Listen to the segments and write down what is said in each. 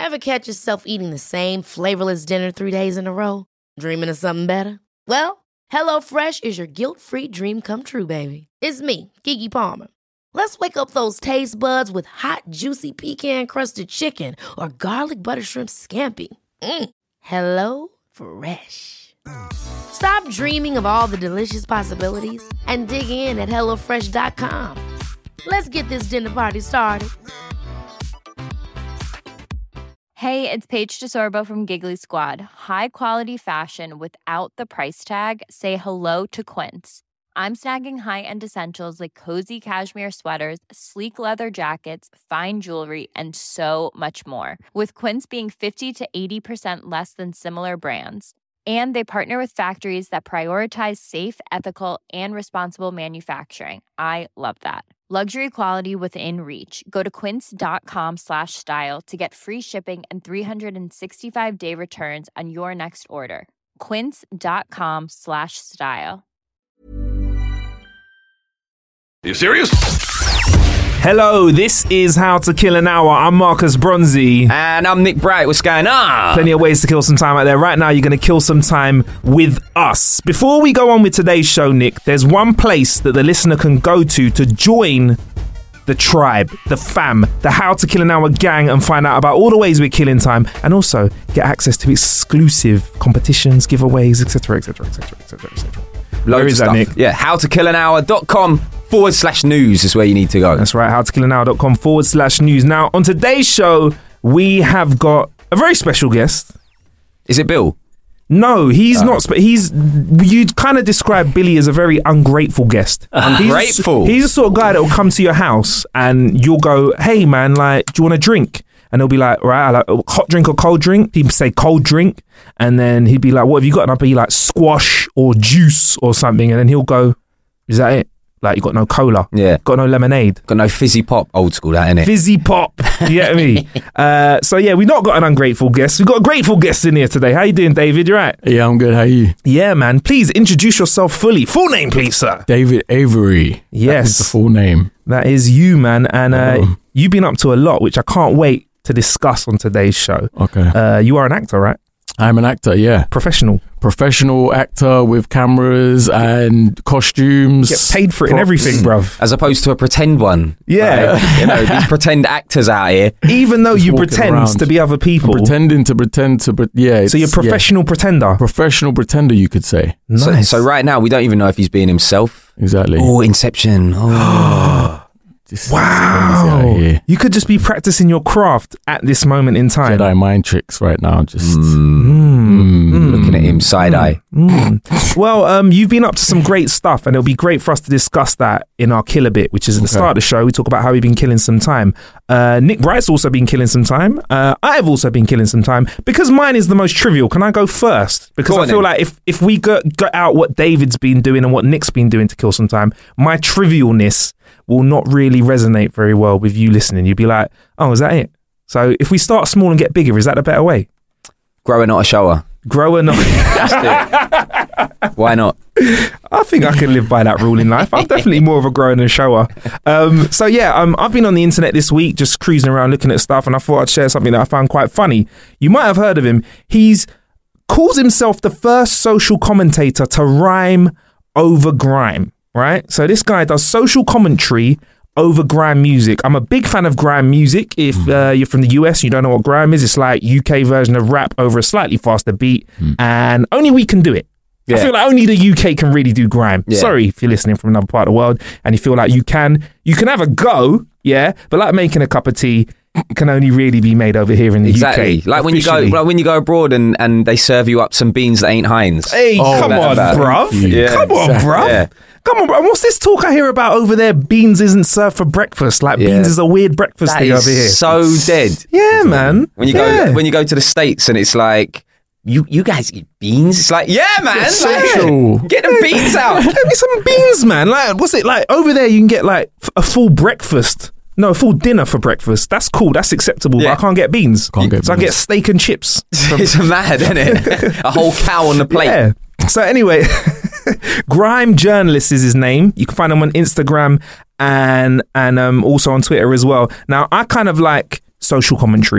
Ever catch yourself eating the same flavorless dinner 3 days in a row? Dreaming of something better? Well, HelloFresh is your guilt-free dream come true, baby. It's me, Keke Palmer. Let's wake up those taste buds with hot, juicy pecan-crusted chicken or garlic butter shrimp scampi. Hello Fresh. Stop dreaming of all the delicious possibilities and dig in at HelloFresh.com. Let's get this dinner party started. Hey, it's Paige DeSorbo from Giggly Squad. High quality fashion without the price tag. Say hello to Quince. I'm snagging high-end essentials like cozy cashmere sweaters, sleek leather jackets, fine jewelry, and so much more. With Quince being 50 to 80% less than similar brands. And they partner with factories that prioritize safe, ethical, and responsible manufacturing. I love that. Luxury quality within reach. Go to quince.com/style to get free shipping and 365-day returns on your next order. Quince.com/style. Are you serious? Hello, this is How to Kill an Hour. I'm Marcus Bronzy. And I'm Nick Bright. What's going on? Plenty of ways to kill some time out there. Right now, you're going to kill some time with us. Before we go on with today's show, Nick, there's one place that the listener can go to join the tribe, the fam, the How to Kill an Hour gang, and find out about all the ways we're killing time, and also get access to exclusive competitions, giveaways, etc., etc., etc., etc., etc. Where is that, Nick? Yeah, howtokillanhour.com/news is where you need to go. That's right, howtokillanhour.com/news. Now, on today's show, we have got a very special guest. Is it Bill? No, he's not. You'd kind of describe Billy as a very ungrateful guest. Ungrateful? He's the sort of guy that will come to your house and you'll go, hey, man, like, do you want a drink? And he'll be like, right, I like hot drink or cold drink. People say cold drink. And then he'd be like, what have you got? And I'll be like, squash or juice or something. And then he'll go, is that it? Like, you got no cola. Yeah. Got no lemonade. Got no fizzy pop. Old school, that, innit? Fizzy pop. You get me? So, yeah, we've not got an ungrateful guest. We've got a grateful guest in here today. How you doing, David? You right? Yeah, I'm good. How are you? Yeah, man. Please introduce yourself fully. Full name, please, sir. David Avery. Yes. That is the full name. That is you, man. And you've been up to a lot, which I can't wait to discuss on today's show. Okay. You are an actor, right? I'm an actor, yeah. Professional actor with cameras and costumes. Get paid for it and everything, bruv. As opposed to a pretend one. Yeah. Like, these pretend actors out here. Even though you pretend around to be other people. Pretending to pretend to, yeah. So you're a professional pretender. Professional pretender, you could say. Nice. So right now, we don't even know if he's being himself. Exactly. Oh, Inception. Oh. Wow. You could just be practicing your craft at this moment in time. Jedi mind tricks right now. Just looking at him side-eye. Well, you've been up to some great stuff, and it'll be great for us to discuss that in our Killer Bit, which is at the start of the show. We talk about how we've been killing some time. Nick Bright's also been killing some time. I've also been killing some time. Because mine is the most trivial, can I go first? Because I feel like if we got out what David's been doing and what Nick's been doing to kill some time, my trivialness will not really resonate very well with you listening. You'd be like, oh, is that it? So if we start small and get bigger, is that a better way? Grower, not a shower. Grower, not... Why not? I think I can live by that rule in life. I'm definitely more of a grower than a shower. So yeah, I've been on the internet this week just cruising around looking at stuff, and I thought I'd share something that I found quite funny. You might have heard of him. He's calls himself the first social commentator to rhyme over grime. Right? So this guy does social commentary over grime music. I'm a big fan of grime music. If you're from the US and you don't know what grime is, it's like UK version of rap over a slightly faster beat, and only we can do it. Yeah. I feel like only the UK can really do grime. Yeah. Sorry if you're listening from another part of the world and you feel like you can have a go, yeah, but like making a cup of tea, it can only really be made over here in the UK. Like when you go abroad and they serve you up some beans that ain't Heinz. Hey, come on, bruv. Yeah, come on, bruv. Yeah. Come on, bro. What's this talk I hear about over there? Beans isn't served for breakfast. Like beans is a weird breakfast thing over here. So dead. Yeah, man. When you go to the States and it's like, you guys eat beans? It's like, yeah, man. Like, get the beans out. Get me some beans, man. Like, what's it like over there? You can get like a full breakfast. No, a full dinner for breakfast. That's cool. That's acceptable. But I can't get beans. I get steak and chips. It's mad, isn't it? A whole cow on the plate. Yeah. So anyway, Grime Journalist is his name. You can find him on Instagram and also on Twitter as well. Now, I kind of like social commentary, but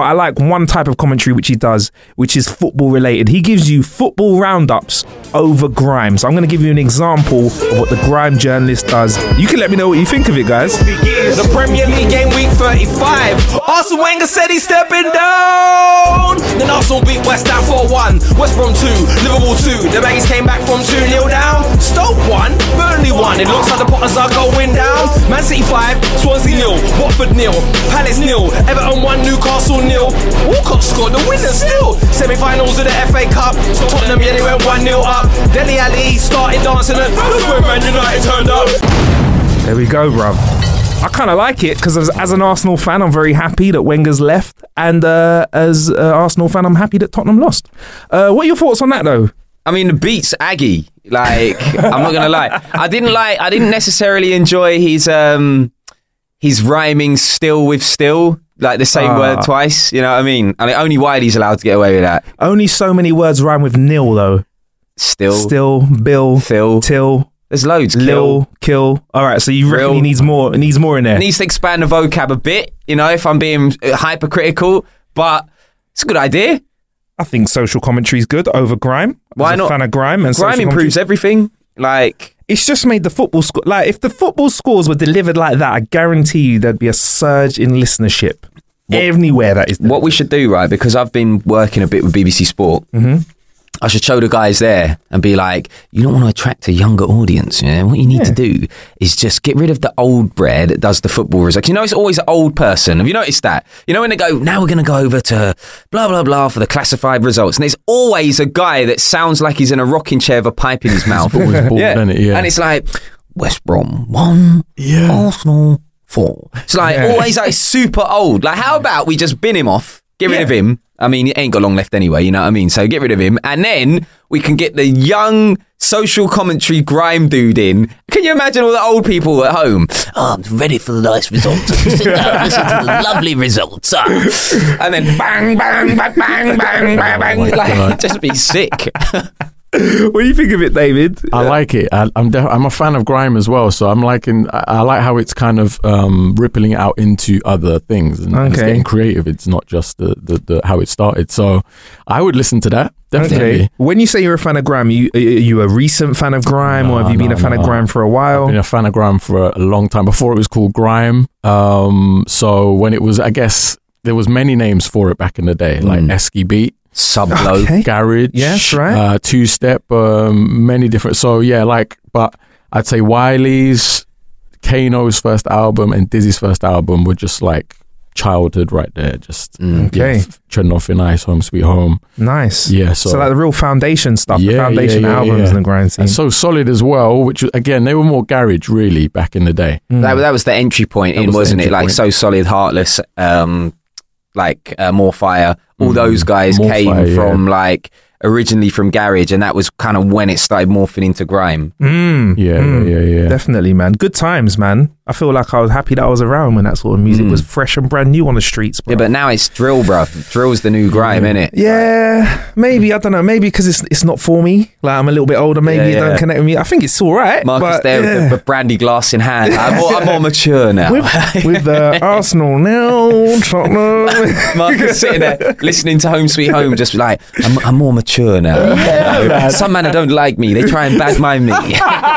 but I like one type of commentary which he does, which is football related. He gives you football roundups over grime. So I'm going to give you an example of what the grime journalist does. You can let me know what you think of it, guys. The Premier League game week 35. Arsene Wenger said he's stepping down. Then Arsenal beat West Ham 4-1. West Brom 2, Liverpool 2. The Baggies came back from 2-0 down. Stoke 1, Burnley 1. It looks like the Potters are going down. Man City 5, Swansea 0, Watford 0, Palace 0, Everton 1, Newcastle 0. Walcott scored the winner still. Semi-finals of the FA Cup. Tottenham, yeah, they went 1-0 up. Dele Alli started dancing and that's where Man United turned up. There we go, bruv. I kind of like it because as an Arsenal fan, I'm very happy that Wenger's left, and as an Arsenal fan, I'm happy that Tottenham lost. What are your thoughts on that, though? I mean, the beat's Aggie. Like, I'm not gonna lie. I didn't necessarily enjoy his rhyming still with still, like the same word twice. You know what I mean? I mean, only Wiley's allowed to get away with that. Only so many words rhyme with nil, though. Still, Bill, Phil, till. There's loads. Lil, kill. All right, so you reckon he needs more? It needs more in there. Needs to expand the vocab a bit. You know, if I'm being hypercritical, but it's a good idea. I think social commentary is good over grime. Why not? Fan of grime, and grime improves everything. Like, it's just made the football score. Like, if the football scores were delivered like that, I guarantee you there'd be a surge in listenership anywhere that is. What we should do, right? Because I've been working a bit with BBC Sport. Mm-hmm. I should show the guys there and be like, you don't want to attract a younger audience. You know? What you need to do is just get rid of the old bread that does the football results. You know, it's always an old person. Have you noticed that? You know, when they go, now we're going to go over to blah, blah, blah for the classified results. And there's always a guy that sounds like he's in a rocking chair with a pipe in his mouth. Bored, isn't it? Yeah. And it's like, West Brom 1, Arsenal 4. It's like always like super old. Like, how about we just bin him off, get rid of him? I mean, he ain't got long left anyway, you know what I mean? So get rid of him. And then we can get the young social commentary grime dude in. Can you imagine all the old people at home? Oh, I'm ready for the nice results. Sit down, listen to the lovely results. And then bang, bang, bang, bang, bang, bang, bang. Like, just be sick. What do you think of it, David? I like it. I'm a fan of grime as well, so I like how it's kind of rippling out into other things and it's getting creative. It's not just the how it started. So I would listen to that, definitely. Okay. When you say you're a fan of grime, are you a recent fan of grime, or have you been a fan of grime for a while? I've been a fan of grime for a long time, before it was called grime. So when it was, I guess there was many names for it back in the day, like Esky Beat, Sublow, Garage, yes, right, Two Step, many different. So yeah, but I'd say Wiley's, Kano's first album and Dizzy's first album were just like childhood right there. Just treading off in Ice, Home Sweet Home. Nice. Yeah. So like the real foundation stuff, the foundation albums in the grind scene. And So Solid as well, which again, they were more garage really back in the day. That was the entry point wasn't it? Like So Solid, Heartless, like More Fire. All those guys came from like originally from garage, and that was kind of when it started morphing into grime. Yeah. Definitely, man. Good times, man. I feel like I was happy that I was around when that sort of music was fresh and brand new on the streets, bro. Yeah, but now it's drill, bro. Drill's the new grime, innit? Yeah, maybe. I don't know. Maybe because it's not for me. Like, I'm a little bit older. Maybe it don't connect with me. I think it's all right. Marcus there with the brandy glass in hand. I'm more mature now. With Arsenal now, Tottenham. Marcus sitting there listening to Home Sweet Home, just like, I'm more mature now. Some man don't like me. They try and badmine me.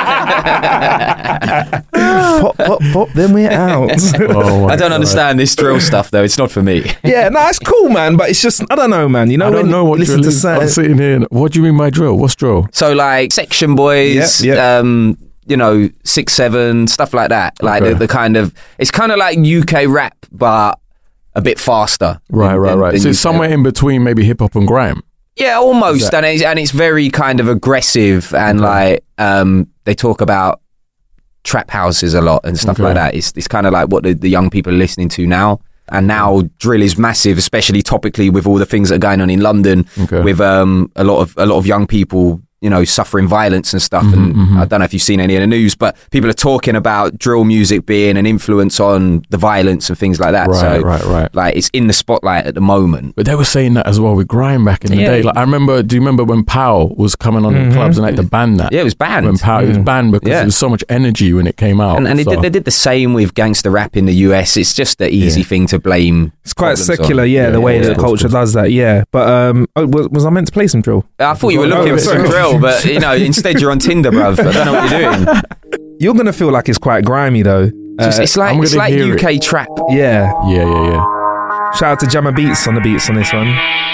Pop, then we're out. I don't understand this drill stuff though. It's not for me. Yeah, no, it's cool, man. But it's just, I don't know, man. You know, I don't know what drill is. I'm sitting here. What do you mean by drill? What's drill? So like Section Boys, you know, 6-7, stuff like that. Like the kind of, it's kind of like UK rap, but a bit faster. Right. So it's somewhere in between maybe hip hop and grime. Yeah, almost. And it's very kind of aggressive, and like they talk about trap houses a lot and stuff like that. It's kind of like what the young people are listening to now. And now drill is massive, especially topically with all the things that are going on in London with a lot of young people, you know, suffering violence and stuff. I don't know if you've seen any of the news, but people are talking about drill music being an influence on the violence and things like that. Right. Like, it's in the spotlight at the moment. But they were saying that as well with grime back in the day. Like, do you remember when Pow was coming on the clubs and they had to ban that? Yeah, it was banned. When Pow, it was banned because there was so much energy when it came out. And they did the same with gangster rap in the US. It's just the easy thing to blame It's quite problems secular, on. the way yeah, the culture does that, But was I meant to play some drill? I thought you were looking for some drill, but instead you're on Tinder, bruv. I don't know what you're doing. You're gonna feel like it's quite grimy though. It's like UK trap. Yeah. Yeah. Shout out to Jammer Beats on the beats on this one.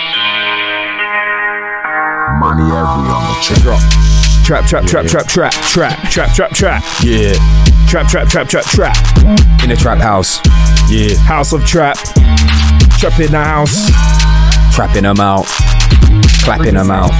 Money every on the track. Drop. Trap. Yeah. Trap. In a trap house. Yeah. House of trap. Trap in the house. Trapping them out. Clapping them out.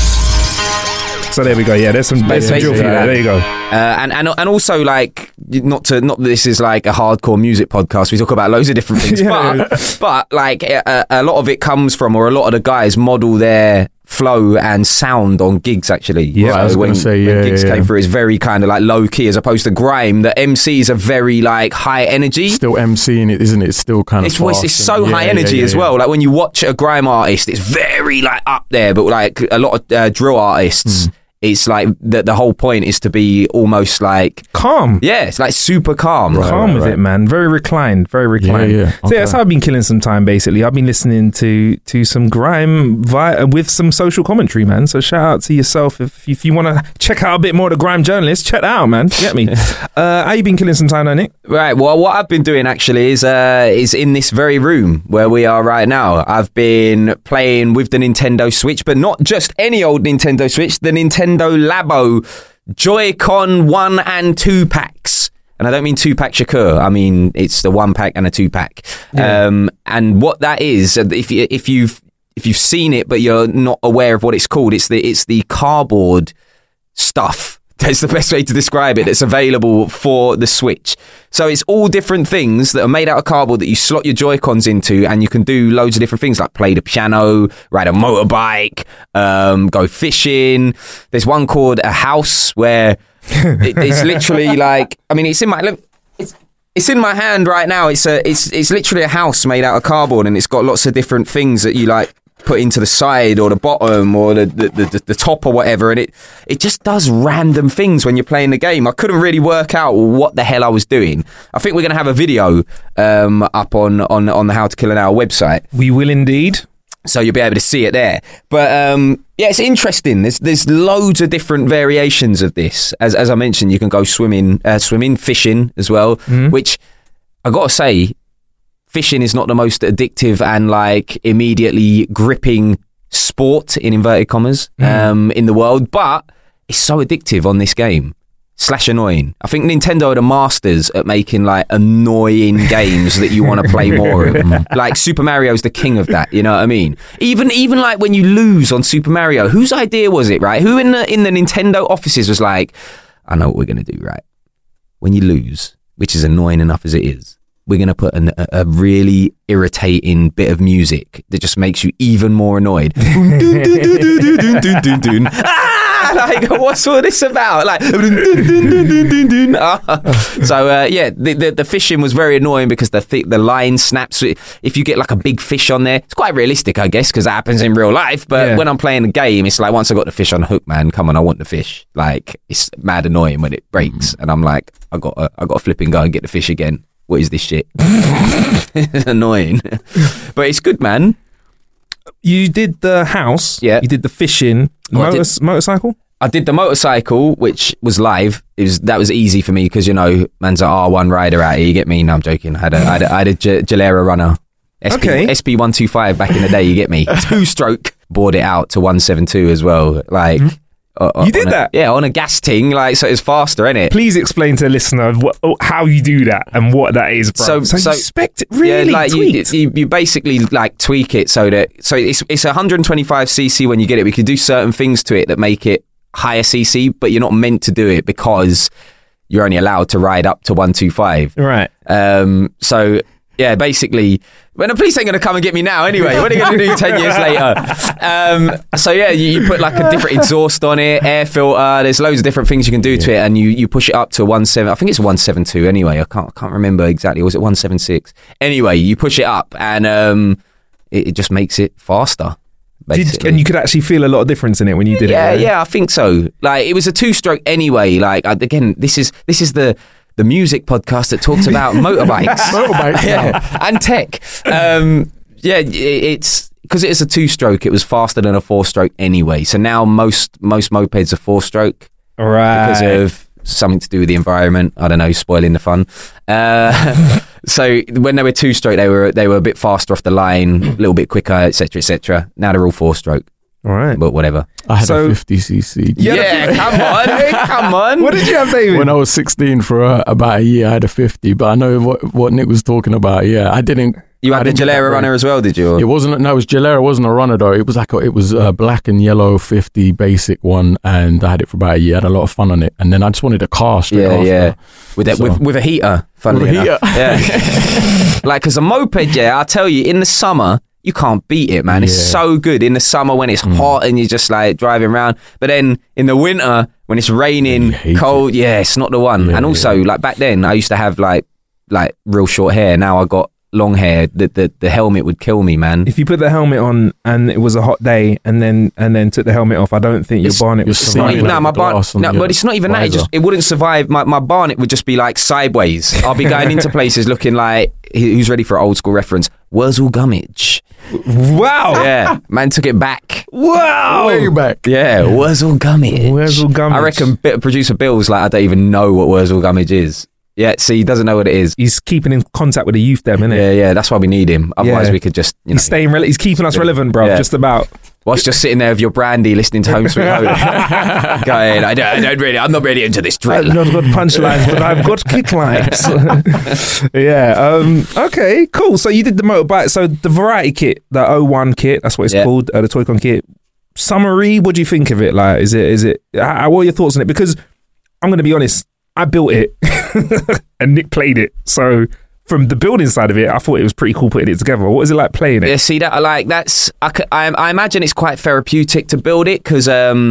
So there we go. Yeah, there's some drill for you. There you go. And also like not that this is like a hardcore music podcast. We talk about loads of different things, but like a lot of it comes from, or a lot of the guys model their flow and sound on gigs actually. Yeah, so I was going to say, when gigs came through, it's very kind of like low key as opposed to grime. The MCs are very like high energy. Still MCing it, isn't it? It's still kind of it's so high energy as well. Like when you watch a grime artist, it's very like up there, but like a lot of drill artists, it's like the whole point is to be almost like calm. Yeah, it's like super calm. Calm with it, man. Very reclined. Yeah. So that's how I've been killing some time, basically. I've been listening to some grime with some social commentary, man. So shout out to yourself. If you want to check out a bit more of the grime journalist, check that out, man. Get me. How you been killing some time, though, Nick? Right. Well, what I've been doing actually is in this very room where we are right now. I've been playing with the Nintendo Switch, but not just any old Nintendo Switch, the Nintendo Labo Joy-Con 1 and 2 packs. And I don't mean 2-pack Shakur. I mean it's the 1-pack and a 2-pack. Yeah. And what that is, if you've seen it but you're not aware of what it's called, it's the cardboard stuff. That's the best way to describe it. It's available for the Switch. So it's all different things that are made out of cardboard that you slot your Joy-Cons into, and you can do loads of different things like play the piano, ride a motorbike, go fishing. There's one called a house where it's literally like, I mean, it's in my hand right now. It's literally a house made out of cardboard, and it's got lots of different things that you like put into the side or the bottom or the top or whatever, and it just does random things when you're playing the game. I couldn't really work out what the hell I was doing. I think we're going to have a video up on the How to Kill an Hour website. We will indeed. So you'll be able to see it there. But yeah, it's interesting. There's loads of different variations of this. As I mentioned, you can go swimming, fishing as well, which I got to say, fishing is not the most addictive and like immediately gripping sport in inverted commas in the world, but it's so addictive on this game. / annoying. I think Nintendo are the masters at making like annoying games that you want to play more of. Like Super Mario's the king of that, you know what I mean? Even like when you lose on Super Mario, whose idea was it, right? Who in the Nintendo offices was like, I know what we're going to do, right? When you lose, which is annoying enough as it is, we're going to put a really irritating bit of music that just makes you even more annoyed. Like, what's all this about? Like, so yeah, the fishing was very annoying because the line snaps. If you get like a big fish on there, it's quite realistic, I guess, because that happens in real life. But when I'm playing the game, it's like once I got the fish on the hook, man, come on, I want the fish. Like, it's mad annoying when it breaks, and I'm like, I got to flip and go and get the fish again. What is this shit? It's annoying, but it's good, man. You did the house. Yeah. You did the fishing. Motorcycle? I did the motorcycle, which was live. That was easy for me because, you know, man's an R1 rider out here. You get me? No, I'm joking. I had a Gilera runner. SP 125 back in the day. You get me? 2-stroke. Bored it out to 172 as well. Like. You did that? Yeah, on a gas ting, like, so it's faster, innit? Please explain to the listener how you do that and what that is, bro. So you spec it really? Yeah, like you basically like tweak it so it's 125cc when you get it. We can do certain things to it that make it higher cc, but you're not meant to do it because you're only allowed to ride up to 125. Right. So yeah, basically, well, the police ain't going to come and get me now anyway. What are you going to do 10 years later? So yeah, you put like a different exhaust on it, air filter. There's loads of different things you can do to it, and you push it up to 1.7. I think it's 1.72 anyway. I can't remember exactly. Or was it 1.76? Anyway, you push it up, and it just makes it faster. And you could actually feel a lot of difference in it when you did it. Right? Yeah, I think so. Like, it was a 2-stroke anyway. Like, again, this is the the music podcast that talks about motorbikes. Yeah, and tech. It's because it's a 2-stroke. It was faster than a 4-stroke anyway. So now most mopeds are 4-stroke, right? Because of something to do with the environment. I don't know, spoiling the fun. So when they were 2-stroke, they were a bit faster off the line, a little bit quicker, etc., etc. Now they're all 4-stroke. All right, but whatever. I had a 50cc. Yeah, come on. What did you have, David? When I was 16 for about a year, I had a 50. But I know what Nick was talking about. Yeah, I didn't. You had the Gilera runner as well, did you? It wasn't. No, it was Gilera. It wasn't a runner though. It was a black and yellow 50 basic one, and I had it for about a year. I had a lot of fun on it, and then I just wanted a car straight after. Yeah, with a heater. Funnily enough. Yeah. Like, because a moped, I tell you, in the summer, you can't beat it, man. It's so good in the summer when it's hot and you're just like driving around. But then in the winter, when it's raining, cold, it's not the one. And also, like back then, I used to have like real short hair. Now I got long hair. The helmet would kill me, man. If you put the helmet on and it was a hot day and then took the helmet off, I don't think your barnet would survive. But it's not even that. It wouldn't survive. My barnet would just be like sideways. I'll be going into places looking like, who's ready for an old school reference? Wurzel Gummidge. Wow. Yeah, man took it back. Wow. Way back. Yeah, Wurzel Gummidge. Wurzel Gummidge. I reckon producer Bill's like, I don't even know what Wurzel Gummidge is. Yeah, see, he doesn't know what it is. He's keeping in contact with the youth them, isn't it? Yeah, that's why we need him. Otherwise we could just, He's staying he's keeping us relevant, bro, just about. Whilst just sitting there with your brandy, listening to Home Sweet Home. Going, I'm not really into this drill. I've not got punchlines, but I've got kick lines. Okay, cool. So you did the motorbike. So the variety kit, the 01 kit, that's what it's called, the Toycon kit. Summary, what do you think of it? Like, is it, what are your thoughts on it? Because I'm going to be honest, I built it and Nick played it. So from the building side of it, I thought it was pretty cool putting it together. What is it like playing it? Yeah, see that? I imagine it's quite therapeutic to build it because,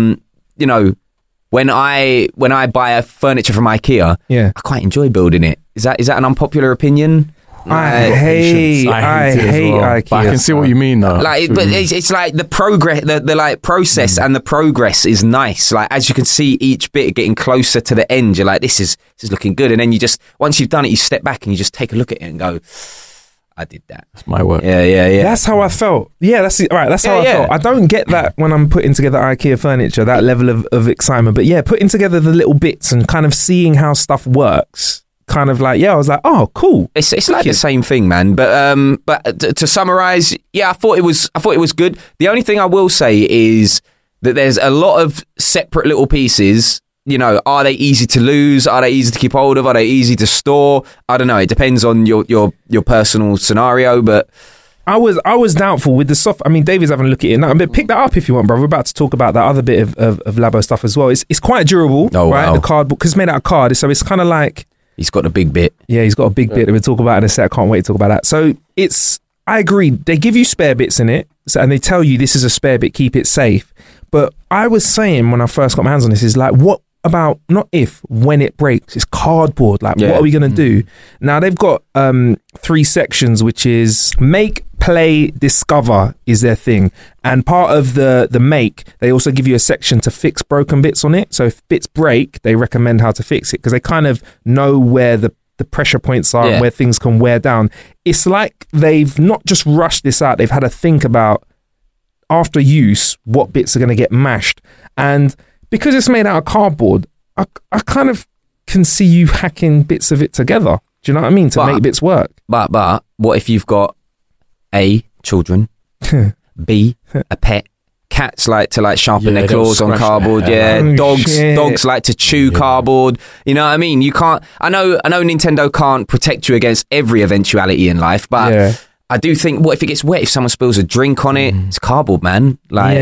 when I buy a furniture from IKEA, I quite enjoy building it. Is that an unpopular opinion? I hate IKEA. But I can see what you mean though. It's like the progress, the like process and the progress is nice. Like as you can see each bit getting closer to the end, you're like, this is looking good. And then you just, once you've done it, you step back and you just take a look at it and go, I did that. That's my work. Yeah. That's how I felt. Yeah, that's it. Right, that's how I felt. I don't get that when I'm putting together IKEA furniture, that level of excitement. But yeah, putting together the little bits and kind of seeing how stuff works. Kind of like, I was like, oh, cool. It's like the same thing, man. But to summarize, I thought it was good. The only thing I will say is that there's a lot of separate little pieces. You know, are they easy to lose? Are they easy to keep hold of? Are they easy to store? I don't know. It depends on your personal scenario, but I was doubtful with the soft. I mean, David's having a look at it now. Pick that up if you want, bro. We're about to talk about that other bit of Labo stuff as well. It's quite durable, right? Wow. The cardboard, because it's made out of card, so it's kind of like. He's got a big bit. Yeah, he's got a big bit that we'll talk about in a sec. I can't wait to talk about that. So I agree. They give you spare bits in it, and they tell you this is a spare bit, keep it safe. But I was saying when I first got my hands on this is like, what about, not if, when it breaks? It's cardboard. Like, what are we going to do? Now, they've got 3 sections, which is make, play, discover is their thing. And part of the make, they also give you a section to fix broken bits on it. So if bits break, they recommend how to fix it because they kind of know where the pressure points are and where things can wear down. It's like they've not just rushed this out, they've had to think about after use what bits are going to get mashed. And because it's made out of cardboard, I kind of can see you hacking bits of it together. Do you know what I mean? To make bits work. But what if you've got A, children, B, a pet? Cats like to sharpen their claws on cardboard. Dogs like to chew cardboard. You know what I mean? You can't. I know Nintendo can't protect you against every eventuality in life, but I do think, what if it gets wet? If someone spills a drink on it, it's cardboard, man.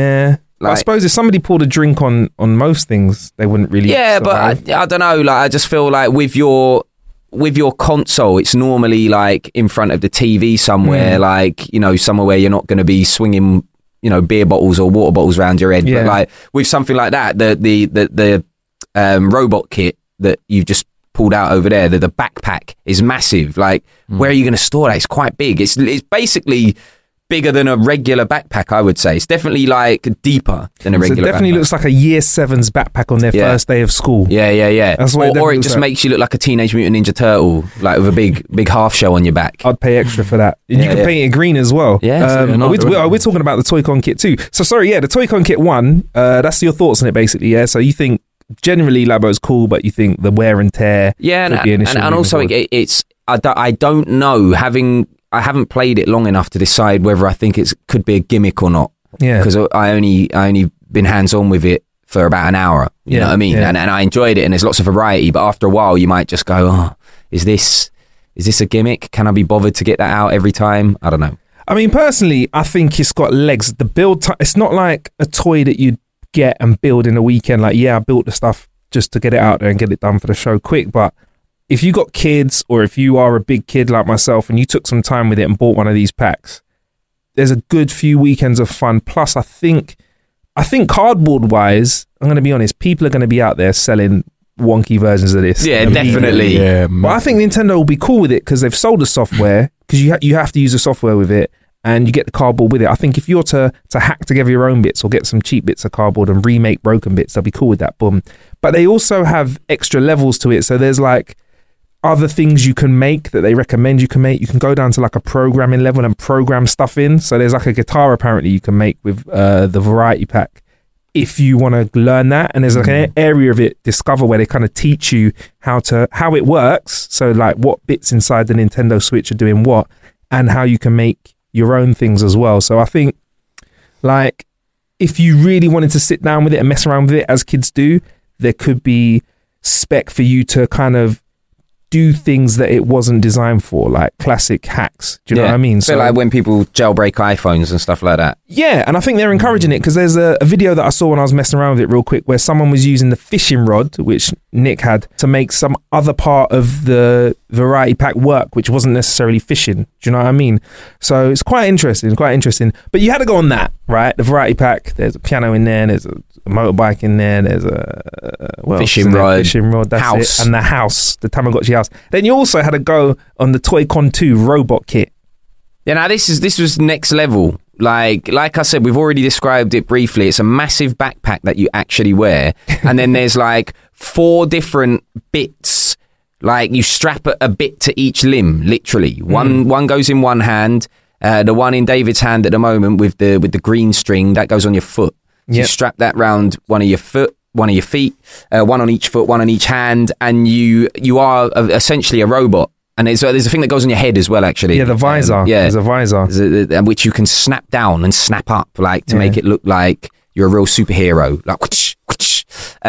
I suppose if somebody poured a drink on most things, they wouldn't really. Yeah, survive. But I don't know. Like, I just feel like with your console, it's normally like in front of the TV somewhere, like, you know, somewhere where you're not going to be swinging, you know, beer bottles or water bottles around your head. But like with something like that, the robot kit that you've just pulled out over there, the backpack is massive. Like, where are you going to store that? It's quite big. It's basically bigger than a regular backpack, I would say. It's definitely like deeper than a So it regular definitely backpack. looks like a year 7's backpack on their first day of school. Yeah. That's what it Or definitely it looks just like. makes you look like a Teenage Mutant Ninja Turtle, like with a big half shell on your back. I'd pay extra for that. And you Yeah, can paint it green as well. Yeah. We're talking about the Toy-Con kit too. So sorry, the Toy-Con kit 1, that's your thoughts on it basically, yeah? So you think generally Labo's cool, but you think the wear and tear could be an issue. And also it's I don't know, I haven't played it long enough to decide whether I think it could be a gimmick or not. Yeah. Because I only been hands-on with it for about an hour. You know what I mean? Yeah. And I enjoyed it, and there's lots of variety, but after a while you might just go, oh, is this a gimmick? Can I be bothered to get that out every time? I don't know. I mean, personally, I think it's got legs. The build time, it's not like a toy that you'd get and build in a weekend. Like, I built the stuff just to get it out there and get it done for the show quick. But if you got kids, or if you are a big kid like myself and you took some time with it and bought one of these packs, there's a good few weekends of fun. Plus, I think cardboard wise, I'm going to be honest, people are going to be out there selling wonky versions of this. Yeah, definitely. Yeah, But I think Nintendo will be cool with it because they've sold the software, because you have to use the software with it, and you get the cardboard with it. I think if you're to hack together your own bits or get some cheap bits of cardboard and remake broken bits, they'll be cool with that. Boom. But they also have extra levels to it. So there's like other things you can make that they recommend you can make. You can go down to like a programming level and program stuff in. So there's like a guitar apparently you can make with the variety pack if you want to learn that. And there's like an area of it, Discover, where they kind of teach you how it works. So like what bits inside the Nintendo Switch are doing what, and how you can make your own things as well. So I think like if you really wanted to sit down with it and mess around with it as kids do, there could be spec for you to kind of do things that it wasn't designed for, like classic hacks. Do you know what I mean? So like when people jailbreak iPhones and stuff like that. Yeah, and I think they're encouraging it because there's a video that I saw when I was messing around with it real quick where someone was using the fishing rod, which Nick had, to make some other part of the variety pack work, which wasn't necessarily fishing. Do you know what I mean? So it's quite interesting. But you had to go on that, right? The variety pack, there's a piano in there, there's a motorbike in there, there's a fishing rod, that's house. it. And the house, the Tamagotchi house. Then you also had to go on the Toy-Con 2 robot kit. Yeah, now this was next level. Like I said, we've already described it briefly. It's a massive backpack that you actually wear, and then there's like 4 different bits. Like you strap a bit to each limb, literally. One goes in one hand. The one in David's hand at the moment with the green string that goes on your foot. So you strap that round one of your feet, one on each foot, one on each hand, and you are essentially a robot. And there's a thing that goes on your head as well, actually. Yeah, the visor. There's a visor. Which you can snap down and snap up, like to make it look like you're a real superhero. Like, whoosh, whoosh.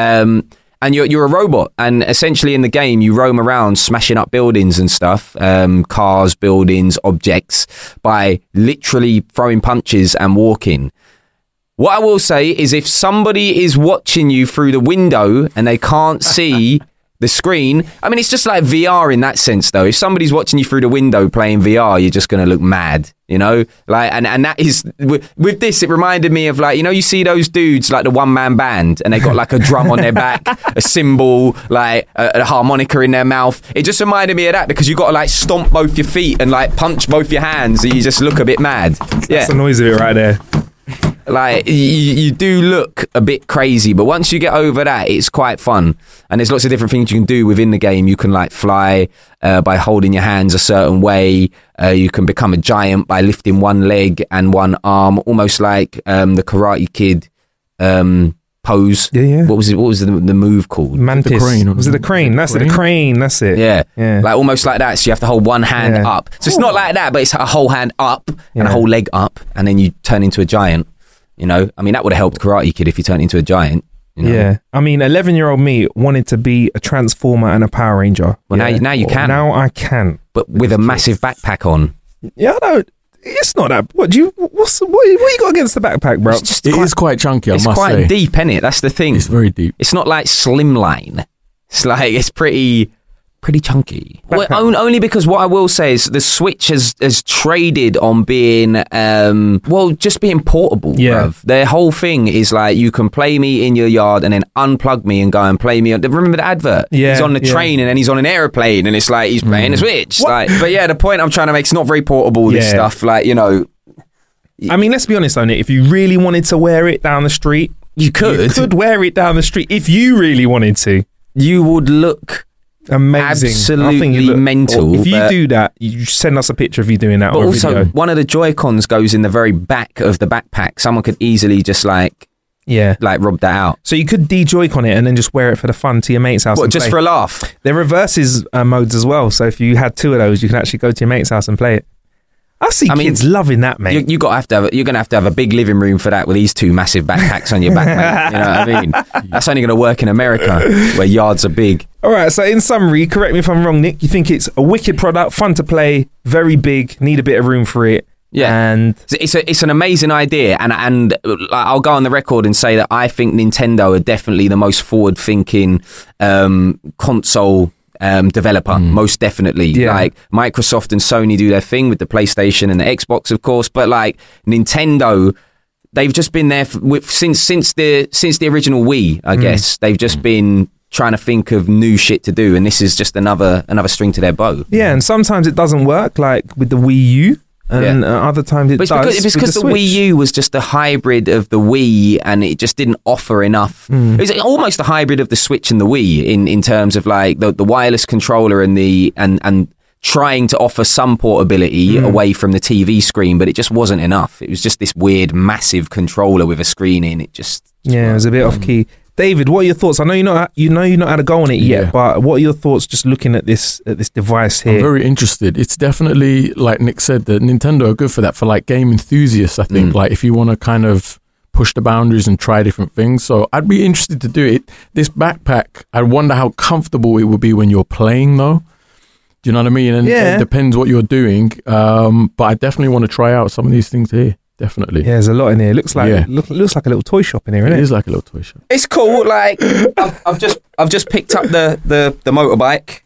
And you're a robot. And essentially in the game, you roam around smashing up buildings and stuff, cars, buildings, objects, by literally throwing punches and walking. What I will say is if somebody is watching you through the window and they can't see the screen, I mean, it's just like VR in that sense, though. If somebody's watching you through the window playing VR, you're just going to look mad, you know? Like, and that is, with this, it reminded me of like, you know, you see those dudes, like the one-man band, and they got like a drum on their back, a cymbal, like a harmonica in their mouth. It just reminded me of that because you got to like stomp both your feet and like punch both your hands, and you just look a bit mad. That's the noise of it right there. Like you do look a bit crazy, but once you get over that, it's quite fun. And there's lots of different things you can do within the game. You can like fly by holding your hands a certain way. You can become a giant by lifting one leg and one arm, almost like the Karate Kid pose. Yeah. What was the move called? Mantis. The crane. Was it the crane? That's it. The crane. That's it. Yeah. Like almost like that. So you have to hold one hand up. So it's not like that, but it's a whole hand up and a whole leg up, and then you turn into a giant. You know, I mean, that would have helped Karate Kid if he turned into a giant. You know? Yeah. I mean, 11-year-old me wanted to be a Transformer and a Power Ranger. Well, now you can. Now I can. But with a massive backpack on. Yeah, I know. It's not that. What you got against the backpack, bro? It's It is quite chunky, I must say. It's quite deep, isn't it? That's the thing. It's very deep. It's not like slimline. It's like, it's pretty chunky. Well, only because what I will say is the Switch has traded on being, just being portable, bruv. Their whole thing is like, you can play me in your yard and then unplug me and go and play me. Remember the advert? Yeah. He's on the train and then he's on an aeroplane and it's like, he's playing the Switch. Like, but yeah, the point I'm trying to make, it's not very portable, this stuff. Like, you know, I mean, let's be honest on it. If you really wanted to wear it down the street, you could wear it down the street if you really wanted to. You would look amazing, absolutely mental. If you do that, you send us a picture of you doing that. But or also, video. one of the Joy-Cons goes in the very back of the backpack. Someone could easily just like rub that out. So you could de-Joy-Con it and then just wear it for the fun to your mate's house. What, just for a laugh? There are reverses modes as well. So if you had 2 of those, you can actually go to your mate's house and play it. I see kids loving that, mate. You're going to have to have a big living room for that with these 2 massive backpacks on your back, mate. You know what I mean? That's only going to work in America, where yards are big. All right, so in summary, correct me if I'm wrong, Nick, you think it's a wicked product, fun to play, very big, need a bit of room for it. Yeah, and it's an amazing idea, and I'll go on the record and say that I think Nintendo are definitely the most forward-thinking console developer, most definitely. Like Microsoft and Sony do their thing with the PlayStation and the Xbox, of course, but like Nintendo, they've just been there since the original Wii, I guess. They've just been trying to think of new shit to do, and this is just another string to their bow. Yeah, and sometimes it doesn't work, like with the Wii U. And other times it does. It's because the Wii U was just a hybrid of the Wii, and it just didn't offer enough. It was almost a hybrid of the Switch and the Wii in terms of like the wireless controller and trying to offer some portability away from the TV screen, but it just wasn't enough. It was just this weird, massive controller with a screen in it. It was a bit off key. David, what are your thoughts? I know you're not had a go on it yet, but what are your thoughts just looking at this device here? I'm very interested. It's definitely, like Nick said, that Nintendo are good for that, for like game enthusiasts, I think. Like if you want to kind of push the boundaries and try different things. So I'd be interested to do it. This backpack, I wonder how comfortable it would be when you're playing though. Do you know what I mean? And it depends what you're doing. But I definitely want to try out some of these things here. Definitely. Yeah, there's a lot in here. Looks like looks like a little toy shop in here, isn't it? It is like a little toy shop. It's cool. Like I've just picked up the motorbike.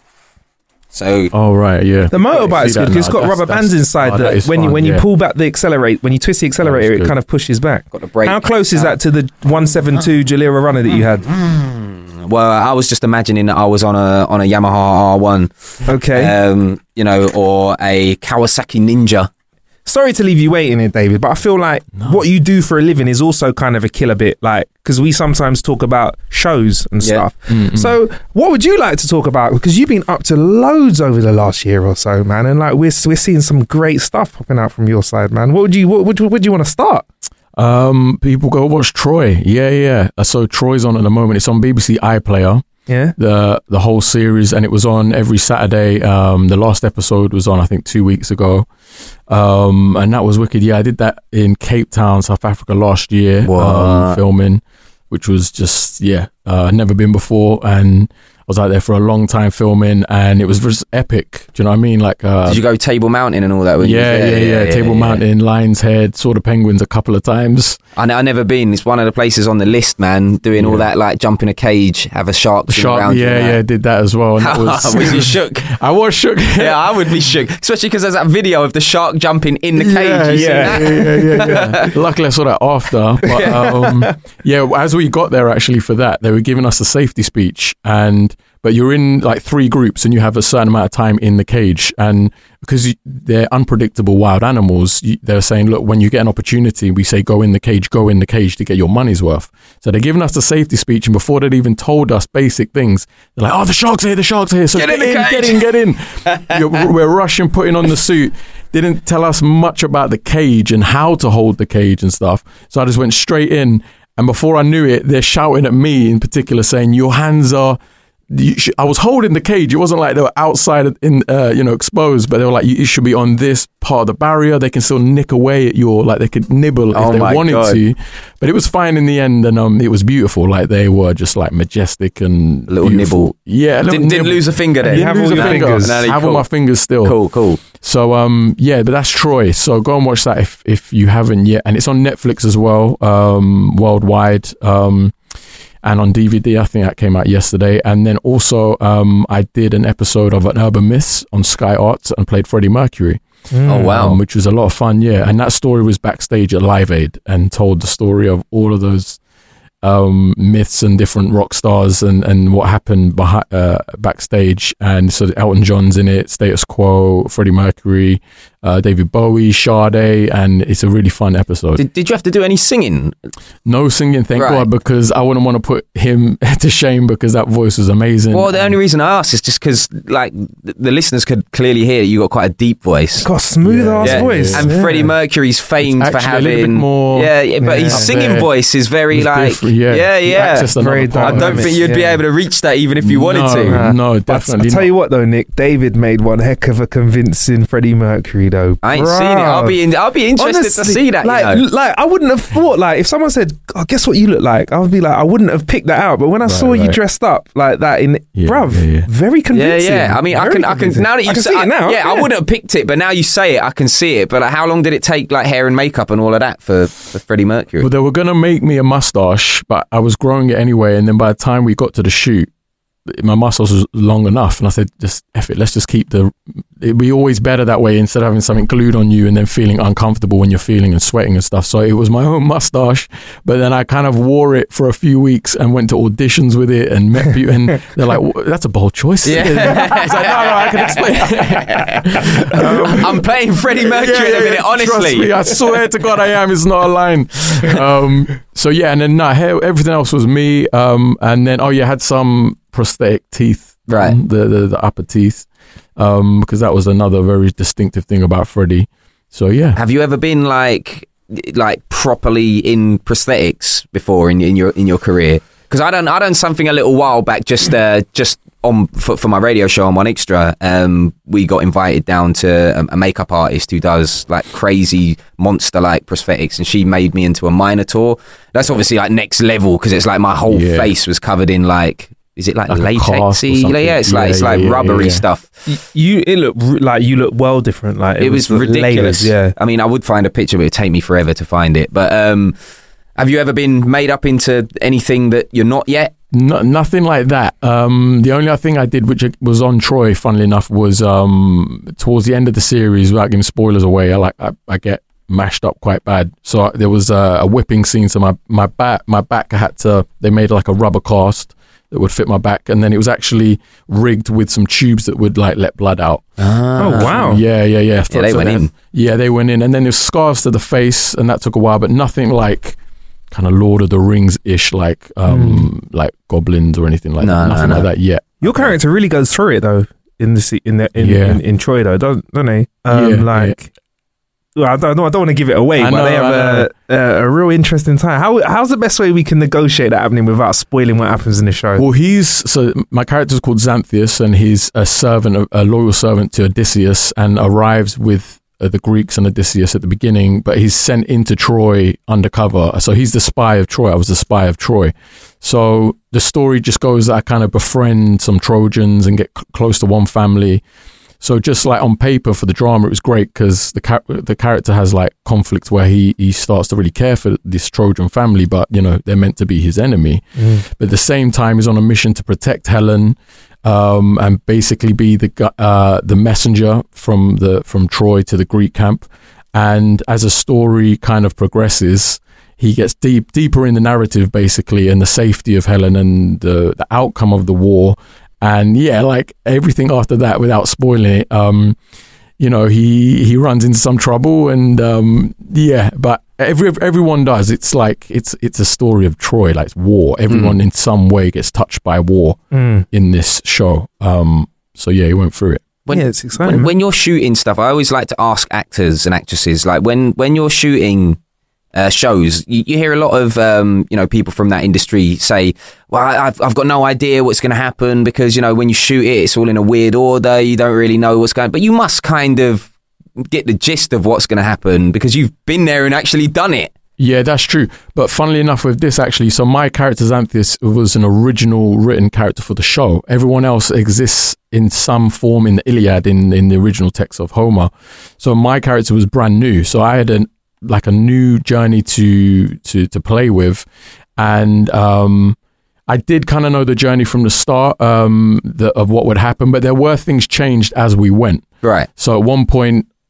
So the motorbike's good because it's got rubber bands inside that when you pull back the accelerator, when you twist the accelerator, it kind of pushes back. Got the brake. How close is that to the 172 Jalera Runner that you had? Well, I was just imagining that I was on a Yamaha R1. Okay. Or a Kawasaki Ninja. Sorry to leave you waiting here, David, but I feel like what you do for a living is also kind of a killer bit, like, because we sometimes talk about shows and stuff. So what would you like to talk about? Because you've been up to loads over the last year or so, man, and like we're seeing some great stuff popping out from your side, man. What would you want to start? People go watch Troy. Yeah. So Troy's on at the moment. It's on BBC iPlayer. Yeah, the whole series, and it was on every Saturday. The last episode was on, I think, 2 weeks ago, and that was wicked. Yeah, I did that in Cape Town, South Africa last year, filming, which was just never been before, and I was out there for a long time filming, and it was just epic. Do you know what I mean? Like, did you go Table Mountain and all that? Yeah. Table Mountain, Lion's Head, saw the penguins a couple of times. I've never been. It's one of the places on the list, man. Doing all that, like jump in a cage, have a shark around you. Yeah, did that as well. And that was you shook? I was shook. Yeah, I would be shook, especially because there's that video of the shark jumping in the cage. Yeah. Luckily, I saw that after. But as we got there, actually, for that, they were giving us a safety speech, but you're in like 3 groups and you have a certain amount of time in the cage. And because they're unpredictable wild animals, they're saying, look, when you get an opportunity, we say, go in the cage to get your money's worth. So they're giving us the safety speech. And before they'd even told us basic things, they're like, oh, the shark's here. So get in. We're rushing, putting on the suit. Didn't tell us much about the cage and how to hold the cage and stuff. So I just went straight in. And before I knew it, they're shouting at me in particular, saying, your hands are... I was holding the cage. It wasn't like they were outside exposed, but they were like, you should be on this part of the barrier. They can still nick away at they could nibble if they wanted to. But it was fine in the end, and it was beautiful. Like they were just like majestic and little beautiful. Nibble. Yeah, didn't lose a finger there. Have all your fingers. Have all my fingers still. Cool. So but that's Troy. So go and watch that if you haven't yet, and it's on Netflix as well, worldwide. And on DVD, I think that came out yesterday. And then also, I did an episode of an Urban Myths on Sky Arts and played Freddie Mercury. Oh, wow. Which was a lot of fun, yeah. And that story was backstage at Live Aid and told the story of all of those myths and different rock stars and what happened backstage. And so Elton John's in it, Status Quo, Freddie Mercury, David Bowie, Sade, and it's a really fun episode. Did you have to do any singing? No singing, thank God, because I wouldn't want to put him to shame because that voice was amazing. Well, the only reason I ask is just because, like, the listeners could clearly hear you got quite a deep voice. Got a smooth ass voice. And Freddie Mercury's famed for having a little bit more. But his singing voice is very like, Very I don't think you'd be able to reach that even if you wanted to. No, definitely. I'll tell you what though, Nick, David made one heck of a convincing Freddie Mercury though. I ain't seen it. I'll be interested to see that. Like I wouldn't have thought, like, if someone said, "Oh, guess what you look like," I would be like, I wouldn't have picked that out. But when I saw you dressed up like that very convincing. Yeah. I mean, I can now that you've see it now. I wouldn't have picked it, but now you say it, I can see it. But like, how long did it take, like hair and makeup and all of that for Freddie Mercury? Well, they were gonna make me a mustache, but I was growing it anyway. And then by the time we got to the shoot, my mustache was long enough, and I said, "Just F it, let's just keep it'd be always better that way instead of having something glued on you and then feeling uncomfortable when you're feeling and sweating and stuff." So it was my own mustache, but then I kind of wore it for a few weeks and went to auditions with it and met people, and they're like, "That's a bold choice." Yeah. I was like, "No, I can explain." I'm playing Freddie Mercury in a minute, honestly. Trust me, I swear to God I am. It's not a line. So yeah, and then everything else was me. And then I had some prosthetic teeth, right? The upper teeth, because that was another very distinctive thing about Freddie. So yeah. Have you ever been like properly in prosthetics before in your career? Because I done something a little while back, just on for my radio show on One Extra. We got invited down to a makeup artist who does like crazy monster like prosthetics, and she made me into a Minotaur. That's obviously like next level because it's like my whole face was covered in like. Is it like latexy? Yeah, it's like rubbery stuff. You look well different. Like it was ridiculous. Layers, I mean, I would find a picture, but it'd take me forever to find it. But have you ever been made up into anything that you're not yet? No, nothing like that. The only other thing I did, which was on Troy, funnily enough, was towards the end of the series, without giving spoilers away, I get mashed up quite bad. So there was a whipping scene. So my back they made like a rubber cast that would fit my back, and then it was actually rigged with some tubes that would like let blood out. Oh wow! Yeah. They went in. Yeah, they went in, and then there's scars to the face, and that took a while, but nothing like kind of Lord of the Rings ish, like goblins or anything like that. Nothing like that yet. Your character really goes through it though in Troy though, don't they? Well, I don't want to give it away, but they have a real interesting time. How's the best way we can negotiate that happening without spoiling what happens in the show? Well, my character's called Xanthias, and he's a loyal servant to Odysseus, and arrives with the Greeks and Odysseus at the beginning, but he's sent into Troy undercover. So he's the spy of Troy. I was the spy of Troy. So the story just goes that I kind of befriend some Trojans and get close to one family. So just like on paper for the drama, it was great because the character has like conflict where he starts to really care for this Trojan family, but they're meant to be his enemy. But at the same time, he's on a mission to protect Helen, and basically be the messenger from Troy to the Greek camp. And as a story kind of progresses, he gets deeper in the narrative basically, and the safety of Helen and the outcome of the war. And yeah, like everything after that, without spoiling it, he runs into some trouble, and but everyone does. It's like it's a story of Troy, like it's war. Everyone in some way gets touched by war in this show. So yeah, he went through it. It's exciting. When you're shooting stuff, I always like to ask actors and actresses, like when you're shooting shows, you hear a lot of people from that industry say, well, I've got no idea what's going to happen because when you shoot it, it's all in a weird order, you don't really know what's going on, but you must kind of get the gist of what's going to happen because you've been there and actually done it. Yeah, that's true. But funnily enough with this actually, so my character Xanthias was an original written character for the show. Everyone else exists in some form in the Iliad, in the original text of Homer. So my character was brand new. So I had a new journey to play with, and I did kind of know the journey from the start of what would happen, but there were things changed as we went. Right. So at one point,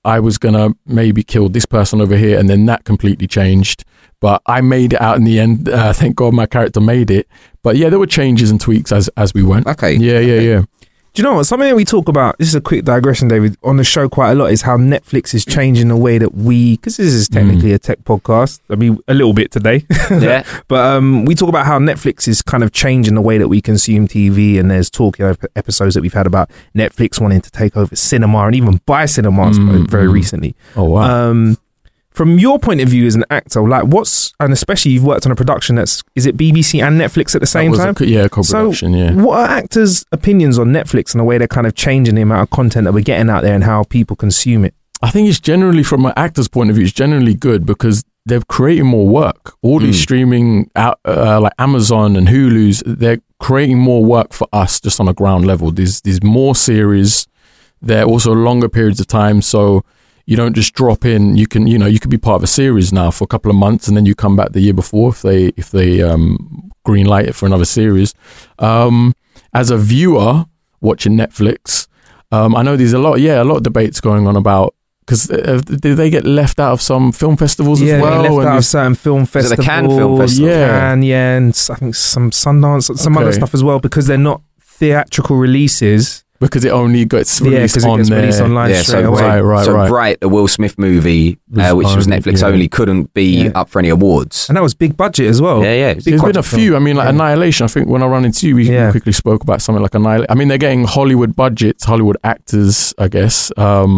I was going to maybe kill this person over here, and then that completely changed. But I made it out in the end. Thank God my character made it. But yeah, there were changes and tweaks as we went. Okay. Yeah. Do you know what? Something that we talk about, this is a quick digression, David, on the show quite a lot, is how Netflix is changing the way that because this is technically a tech podcast. I mean, a little bit today. Yeah. But we talk about how Netflix is kind of changing the way that we consume TV, and there's talk episodes that we've had about Netflix wanting to take over cinema and even buy cinemas very recently. Oh, wow. From your point of view as an actor, like and especially you've worked on a production is it BBC and Netflix at the same time? Co-production, so what are actors' opinions on Netflix and the way they're kind of changing the amount of content that we're getting out there and how people consume it? I think it's generally, from an actor's point of view, it's generally good because they're creating more work. All these streaming out, like Amazon and Hulu's, they're creating more work for us just on a ground level. There's more series. They're also longer periods of time, so you don't just drop in. You can be part of a series now for a couple of months, and then you come back the year before if they green light it for another series. As a viewer watching Netflix, I know there's a lot of debates going on about, because did they get left out of some film festivals as well? Yeah, left out of certain film festivals. The Cannes Film Festival. And I think some Sundance, some other stuff as well, because they're not theatrical releases. Because it only gets released released online straight away. So Bright, the Will Smith movie, which was Netflix only, couldn't be up for any awards. And that was big budget as well. Yeah. There's been a few. I mean, like Annihilation, I think when I run into you, we quickly spoke about something like Annihilation. I mean, they're getting Hollywood budgets, Hollywood actors, I guess.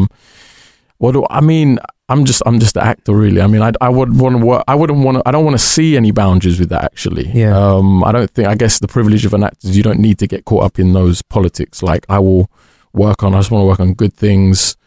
I'm just an actor, really. I mean, I would want to work. I don't want to see any boundaries with that, actually. Yeah. I guess the privilege of an actor is you don't need to get caught up in those politics. Like, I just want to work on good things.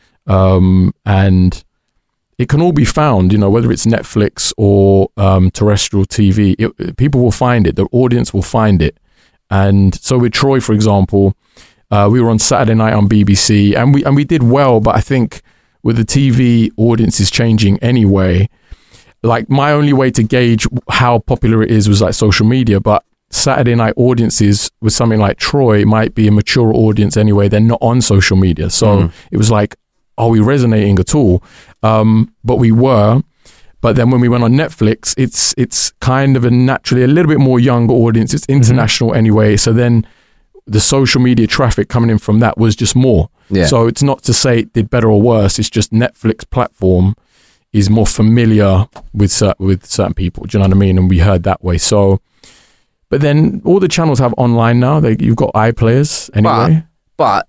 And it can all be found, whether it's Netflix or terrestrial TV, people will find it. The audience will find it. And so with Troy, for example, we were on Saturday night on BBC, and we did well, but I think with the TV audiences changing anyway, like, my only way to gauge how popular it is was like social media, but Saturday night audiences with something like Troy might be a mature audience anyway. They're not on social media. So it was like, are we resonating at all? But we were. But then when we went on Netflix, it's kind of naturally a little bit more younger audience. It's international anyway. So then the social media traffic coming in from that was just more. Yeah. So it's not to say it did better or worse. It's just Netflix platform is more familiar with certain people. Do you know what I mean? And we heard that way. So, but then all the channels have online now. You've got iPlayers anyway. But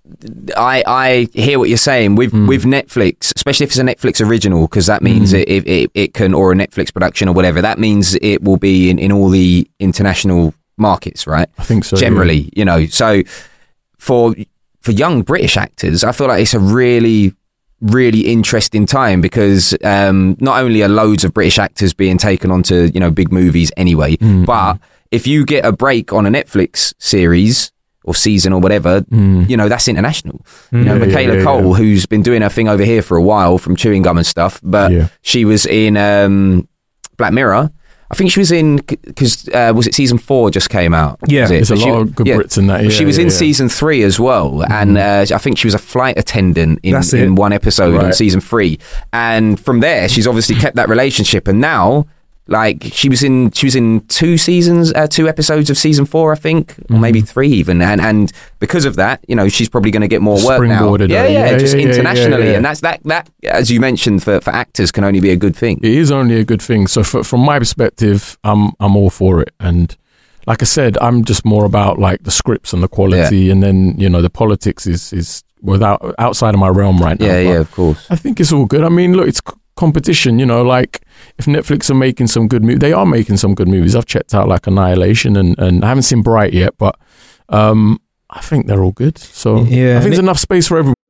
I hear what you're saying with Netflix, especially if it's a Netflix original, because that means it can, or a Netflix production or whatever, that means it will be in all the international markets, right? I think so. Generally, so for young British actors, I feel like it's a really, really interesting time, because not only are loads of British actors being taken onto, big movies anyway, but if you get a break on a Netflix series or season or whatever, that's international. Michaela Cole, who's been doing her thing over here for a while from Chewing Gum and stuff, but she was in Black Mirror. I think she was in, because was it season 4 just came out? Yeah, there's a lot of good Brits in that. She was in season 3 as well, and I think she was a flight attendant in one episode on season 3. And from there, she's obviously kept that relationship, and now, like, she was in 2 episodes of season 4, I think, or maybe 3 even, and because of that, she's probably going to get more work now. Just internationally, and that as you mentioned, for actors can only be a good thing. It is only a good thing. So from my perspective, I'm all for it, and like I said, I'm just more about like the scripts and the quality, and then the politics is outside of my realm right now. Yeah, of course. I think it's all good. I mean, look, it's competition, like if Netflix are making some good movies, they are making some good movies. I've checked out like Annihilation and I haven't seen Bright yet, but I think they're all good. So I think there's enough space for everyone.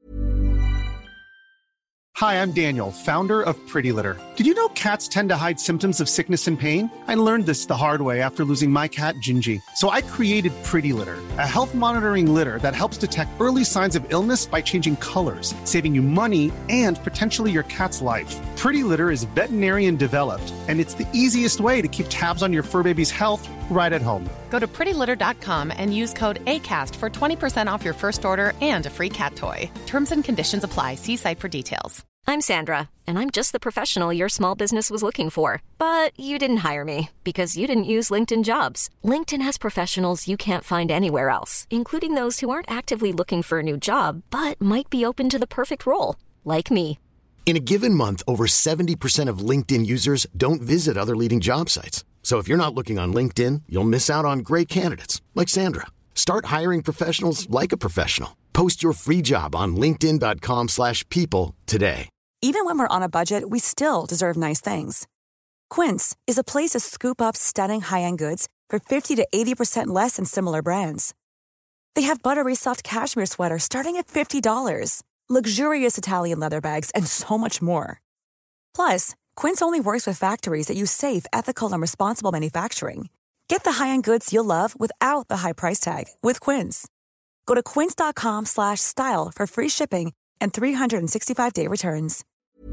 Hi, I'm Daniel, founder of Pretty Litter. Did you know cats tend to hide symptoms of sickness and pain? I learned this the hard way after losing my cat, Gingy. So I created Pretty Litter, a health monitoring litter that helps detect early signs of illness by changing colors, saving you money and potentially your cat's life. Pretty Litter is veterinarian developed, and it's the easiest way to keep tabs on your fur baby's health right at home. Go to prettylitter.com and use code ACAST for 20% off your first order and a free cat toy. Terms and conditions apply. See site for details. I'm Sandra, and I'm just the professional your small business was looking for. But you didn't hire me because you didn't use LinkedIn Jobs. LinkedIn has professionals you can't find anywhere else, including those who aren't actively looking for a new job, but might be open to the perfect role, like me. In a given month, over 70% of LinkedIn users don't visit other leading job sites. So if you're not looking on LinkedIn, you'll miss out on great candidates like Sandra. Start hiring professionals like a professional. Post your free job on linkedin.com/people today. Even when we're on a budget, we still deserve nice things. Quince is a place to scoop up stunning high-end goods for 50 to 80% less than similar brands. They have buttery soft cashmere sweaters starting at $50, luxurious Italian leather bags, and so much more. Plus, Quince only works with factories that use safe, ethical, and responsible manufacturing. Get the high-end goods you'll love without the high price tag with Quince. Go to quince.com/style for free shipping and 365-day returns.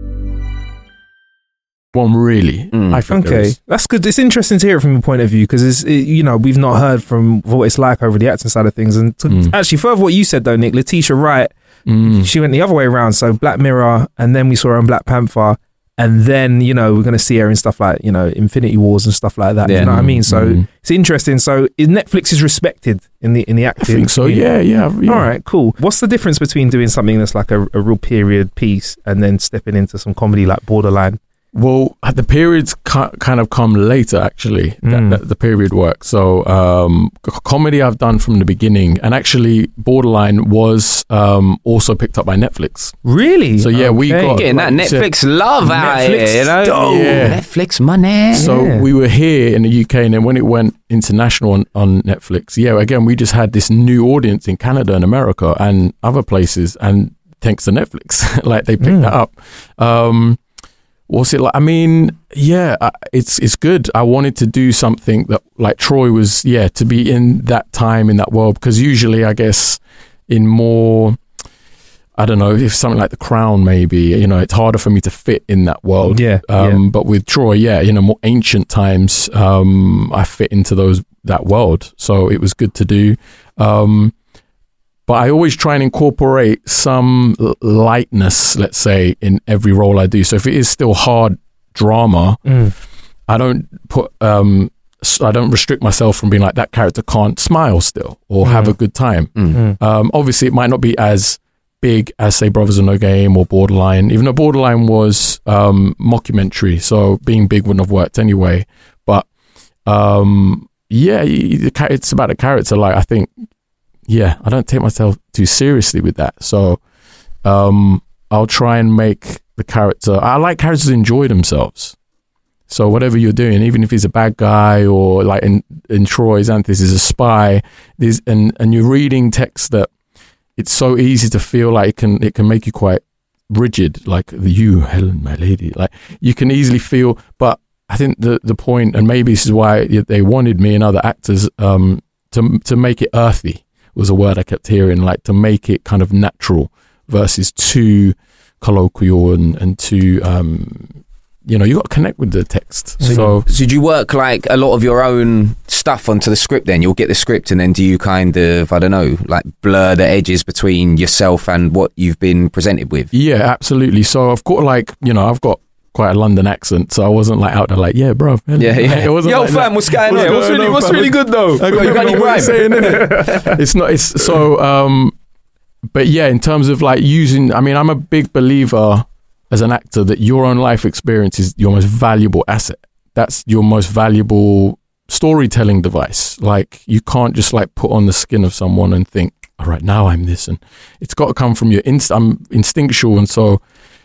One really. I think Okay, that's good. It's interesting to hear it from your point of view because we've not heard from what it's like over the acting side of things. And to actually further what you said though, Nick, Letitia Wright, she went the other way around. So Black Mirror, and then we saw her in Black Panther, and then we're going to see her in stuff like Infinity Wars and stuff like that. You know what I mean? So it's interesting. So Netflix is respected in the acting. I think so. Yeah. All right, cool. What's the difference between doing something that's like a real period piece and then stepping into some comedy like Borderline? Well, the periods kind of come later, actually, the period work. So comedy I've done from the beginning, and actually Borderline was also picked up by Netflix. Really? So yeah, we got getting that Netflix love out here, Netflix money. So we were here in the UK, and then when it went international on Netflix, again, we just had this new audience in Canada and America and other places, and thanks to Netflix, like they picked that up. What's it like? I mean, it's good. I wanted to do something that, like Troy was, to be in that time, in that world, because usually, I guess, in more, I don't know, if something like The Crown, maybe, it's harder for me to fit in that world. But with Troy, more ancient times, I fit into that world. So it was good to do. But I always try and incorporate some lightness, let's say, in every role I do. So if it is still hard drama, I don't restrict myself from being like, that character can't smile still or have a good time. Obviously, it might not be as big as, say, Brothers in No Game or Borderline, even though Borderline was mockumentary, so being big wouldn't have worked anyway. But it's about a character. Like, I think, I don't take myself too seriously with that. So I'll try and make the character, I like characters to enjoy themselves. So whatever you're doing, even if he's a bad guy or like in Troy's Anthony is a spy, and you're reading text that it's so easy to feel like it can make you quite rigid, like you, Helen, my lady. Like you can easily feel, but I think the point, and maybe this is why they wanted me and other actors to make it earthy, was a word I kept hearing, like to make it kind of natural versus too colloquial and too, you got to connect with the text. So did you work like a lot of your own stuff onto the script then? You'll get the script and then do you kind of, I don't know, like blur the edges between yourself and what you've been presented with? Yeah, absolutely. So I've got I've got quite a London accent, so I wasn't like out there like, bro. It wasn't yo, like fam, what's going on? What's really good though? You got any rhyme? It's so, but in terms of like using, I mean, I'm a big believer as an actor that your own life experience is your most valuable asset. That's your most valuable storytelling device. Like you can't just like put on the skin of someone and think, all right, now I'm this, and it's got to come from your I'm instinctual, and so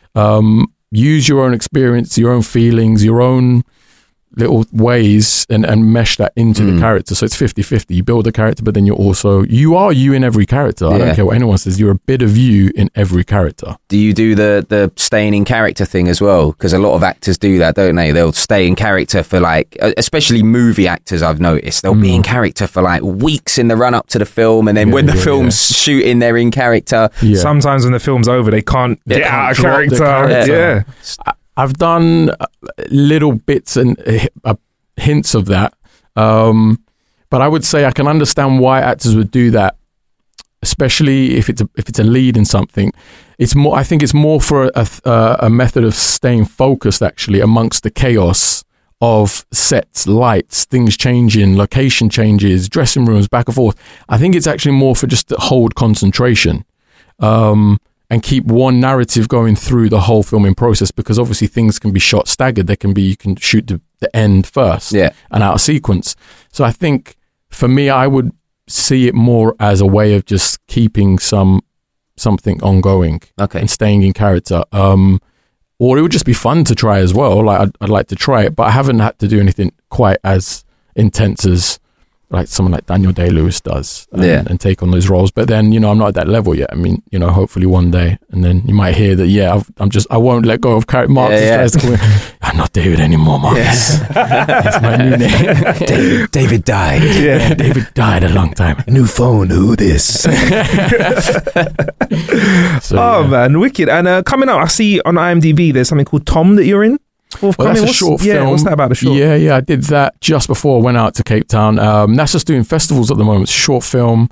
use your own experience, your own feelings, your own little ways and mesh that into the character. So it's 50-50. You build a character, but then you are you in every character. I don't care what anyone says. You're a bit of you in every character. Do you do the staying in character thing as well? Because a lot of actors do that, don't they? They'll stay in character for like, especially movie actors, I've noticed. They'll be in character for like weeks in the run up to the film. And then when the film's shooting, they're in character. Yeah. Sometimes when the film's over, they can't get out of character. I've done little bits and hints of that. But I would say I can understand why actors would do that especially if it's a lead in something. It's more. I think it's more for a method of staying focused, actually, amongst the chaos of sets, lights, things changing, location changes, dressing rooms, back and forth. I think it's actually more for just to hold concentration and keep one narrative going through the whole filming process, because obviously things can be shot staggered. You can shoot the end first and out of sequence. So I think for me, I would see it more as a way of just keeping something ongoing and staying in character. Or it would just be fun to try as well. Like I'd like to try it, but I haven't had to do anything quite as intense as like someone like Daniel Day-Lewis does and take on those roles. But then, I'm not at that level yet. I mean, hopefully one day, and then you might hear that, I won't let go of Marcus. I'm not David anymore, Marcus. That's my new name. David died. Yeah, David died a long time. New phone, who this? Man, wicked. And coming up, I see on IMDb there's something called Tom that you're in. Well, that's a short film. Yeah, what's that about, a short? Yeah, I did that just before I went out to Cape Town. That's just doing festivals at the moment. It's a short film,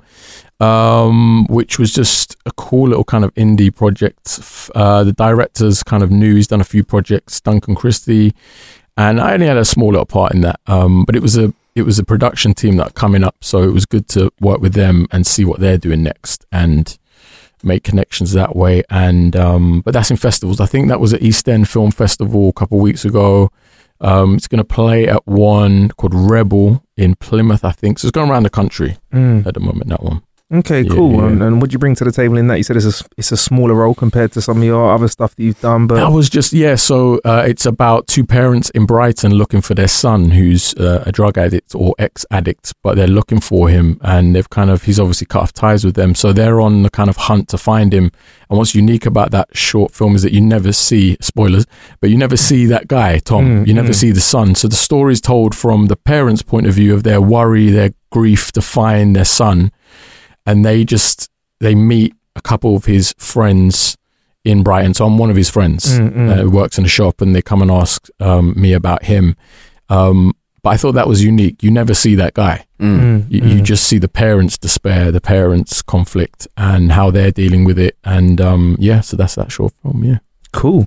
which was just a cool little kind of indie project. The director's kind of new. He's done a few projects, Duncan Christie, and I only had a small little part in that. But it was a production team that are coming up, so it was good to work with them and see what they're doing next and make connections that way. And but that's in festivals. I think that was at East End Film Festival a couple of weeks ago. It's going to play at one called Rebel in Plymouth, I think. So it's going around the country at the moment, that one. Okay, cool. Yeah. And what do you bring to the table in that? You said it's a smaller role compared to some of your other stuff that you've done. But that was just, so it's about two parents in Brighton looking for their son who's a drug addict or ex-addict, but they're looking for him, and he's obviously cut off ties with them. So they're on the kind of hunt to find him. And what's unique about that short film is that you never see, spoilers, but you never see that guy, Tom. You never see the son. So the story is told from the parents' point of view of their worry, their grief to find their son. And they meet a couple of his friends in Brighton. So I'm one of his friends who works in a shop, and they come and ask me about him. But I thought that was unique. You never see that guy. You just see the parents' despair, the parents' conflict, and how they're dealing with it. And so that's that short film. Yeah, cool.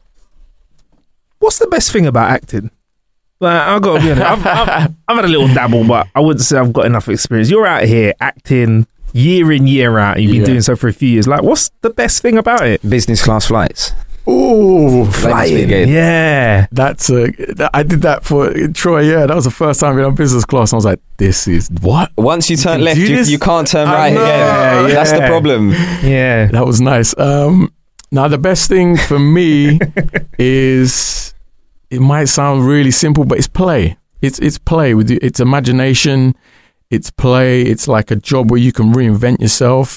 What's the best thing about acting? Like, I've got to be honest. I've had a little dabble, but I wouldn't say I've got enough experience. You're out here acting year in, year out. You've been doing so for a few years. Like, what's the best thing about it? Business class flights. Oh, flying. Yeah. I did that for Troy. Yeah, that was the first time I on business class. And I was like, this is what? Once you turn left, you can't turn right again. Yeah. That's the problem. Yeah. That was nice. Now, the best thing for me is, it might sound really simple, but it's play. It's play with it's imagination. It's play. It's like a job where you can reinvent yourself.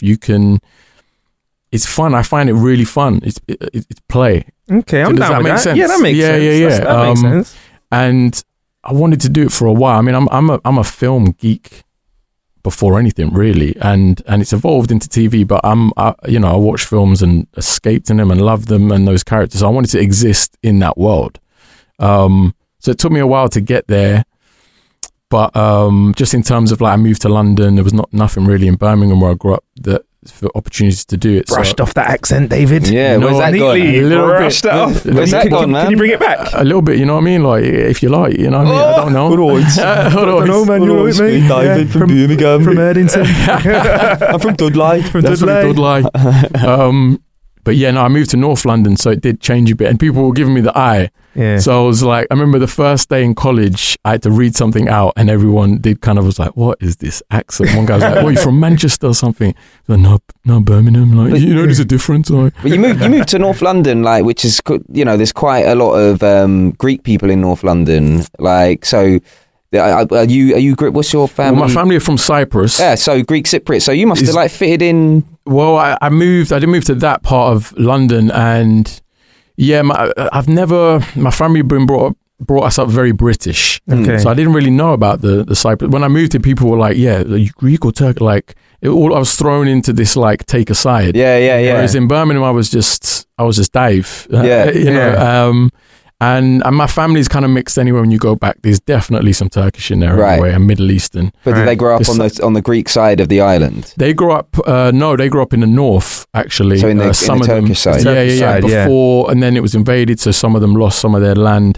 It's fun. I find it really fun. It's play. Okay, I'm down with that. Sense? Yeah, that makes sense. Yeah. That makes sense. And I wanted to do it for a while. I mean, I'm a film geek before anything really, and it's evolved into TV. But I watch films and escaped in them and love them and those characters. I wanted to exist in that world. So it took me a while to get there. But just in terms of I moved to London, there was nothing really in Birmingham where I grew up for opportunities to do it. Brushed off that accent, David. Yeah, where's that gone? A little brushed bit. Off. Where's that gone, man? Can you bring it back? A little bit, you know what I mean? Like, if you like, you know what I mean? I don't know. I don't know, man. You're right, mate. David from Birmingham. From Erdington. I'm from Dudley. Dudley. But yeah, no, I moved to North London, so it did change a bit. And people were giving me the eye. Yeah. So I was like, I remember the first day in college, I had to read something out, and everyone was like, what is this accent? One guy was like, what, are you from Manchester or something? Like, no, Birmingham. Like, there's a difference. Like, but you moved to North London, like, which is, there's quite a lot of Greek people in North London. Like, so... Are you Greek? What's your family? Well, my family are from Cyprus. Yeah, so Greek Cypriot. So you must have fitted in. Well, I didn't move to that part of London, and yeah, my family brought us up very British. Okay. So I didn't really know about the Cyprus. When I moved here, people were like, yeah, are you Greek or Turkish? Like, I was thrown into this, like, take a side. Yeah. Whereas in Birmingham, I was just Dave. And my family's kind of mixed anyway. When you go back, there's definitely some Turkish in there anyway, and Middle Eastern. But did they grow up on the Greek side of the island? They grew up. No, they grew up in the north actually. So in the Turkish side. Yeah. Before, and then it was invaded, so some of them lost some of their land.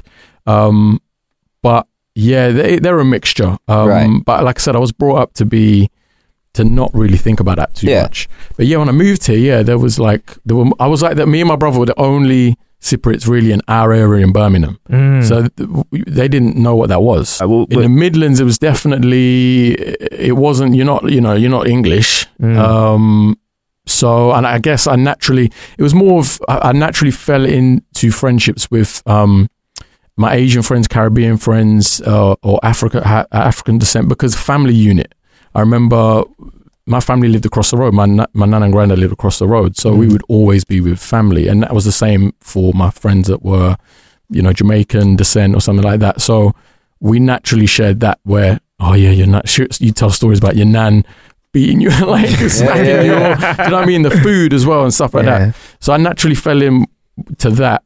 But yeah, they're a mixture. But like I said, I was brought up to not really think about that too much. But yeah, when I moved here, I was like that. Me and my brother were the only Cypriots really in our area in Birmingham. So they didn't know what that was. In the Midlands, it was definitely, it wasn't, you're not English. So, and I guess I naturally fell into friendships with my Asian friends, Caribbean friends, or African descent because family unit. I remember my family lived across the road. My nan and granddad lived across the road. So we would always be with family. And that was the same for my friends that were, Jamaican descent or something like that. So we naturally shared that where, you tell stories about your nan beating you, like smacking you. Do you know what I mean? The food as well and stuff like that. So I naturally fell into that.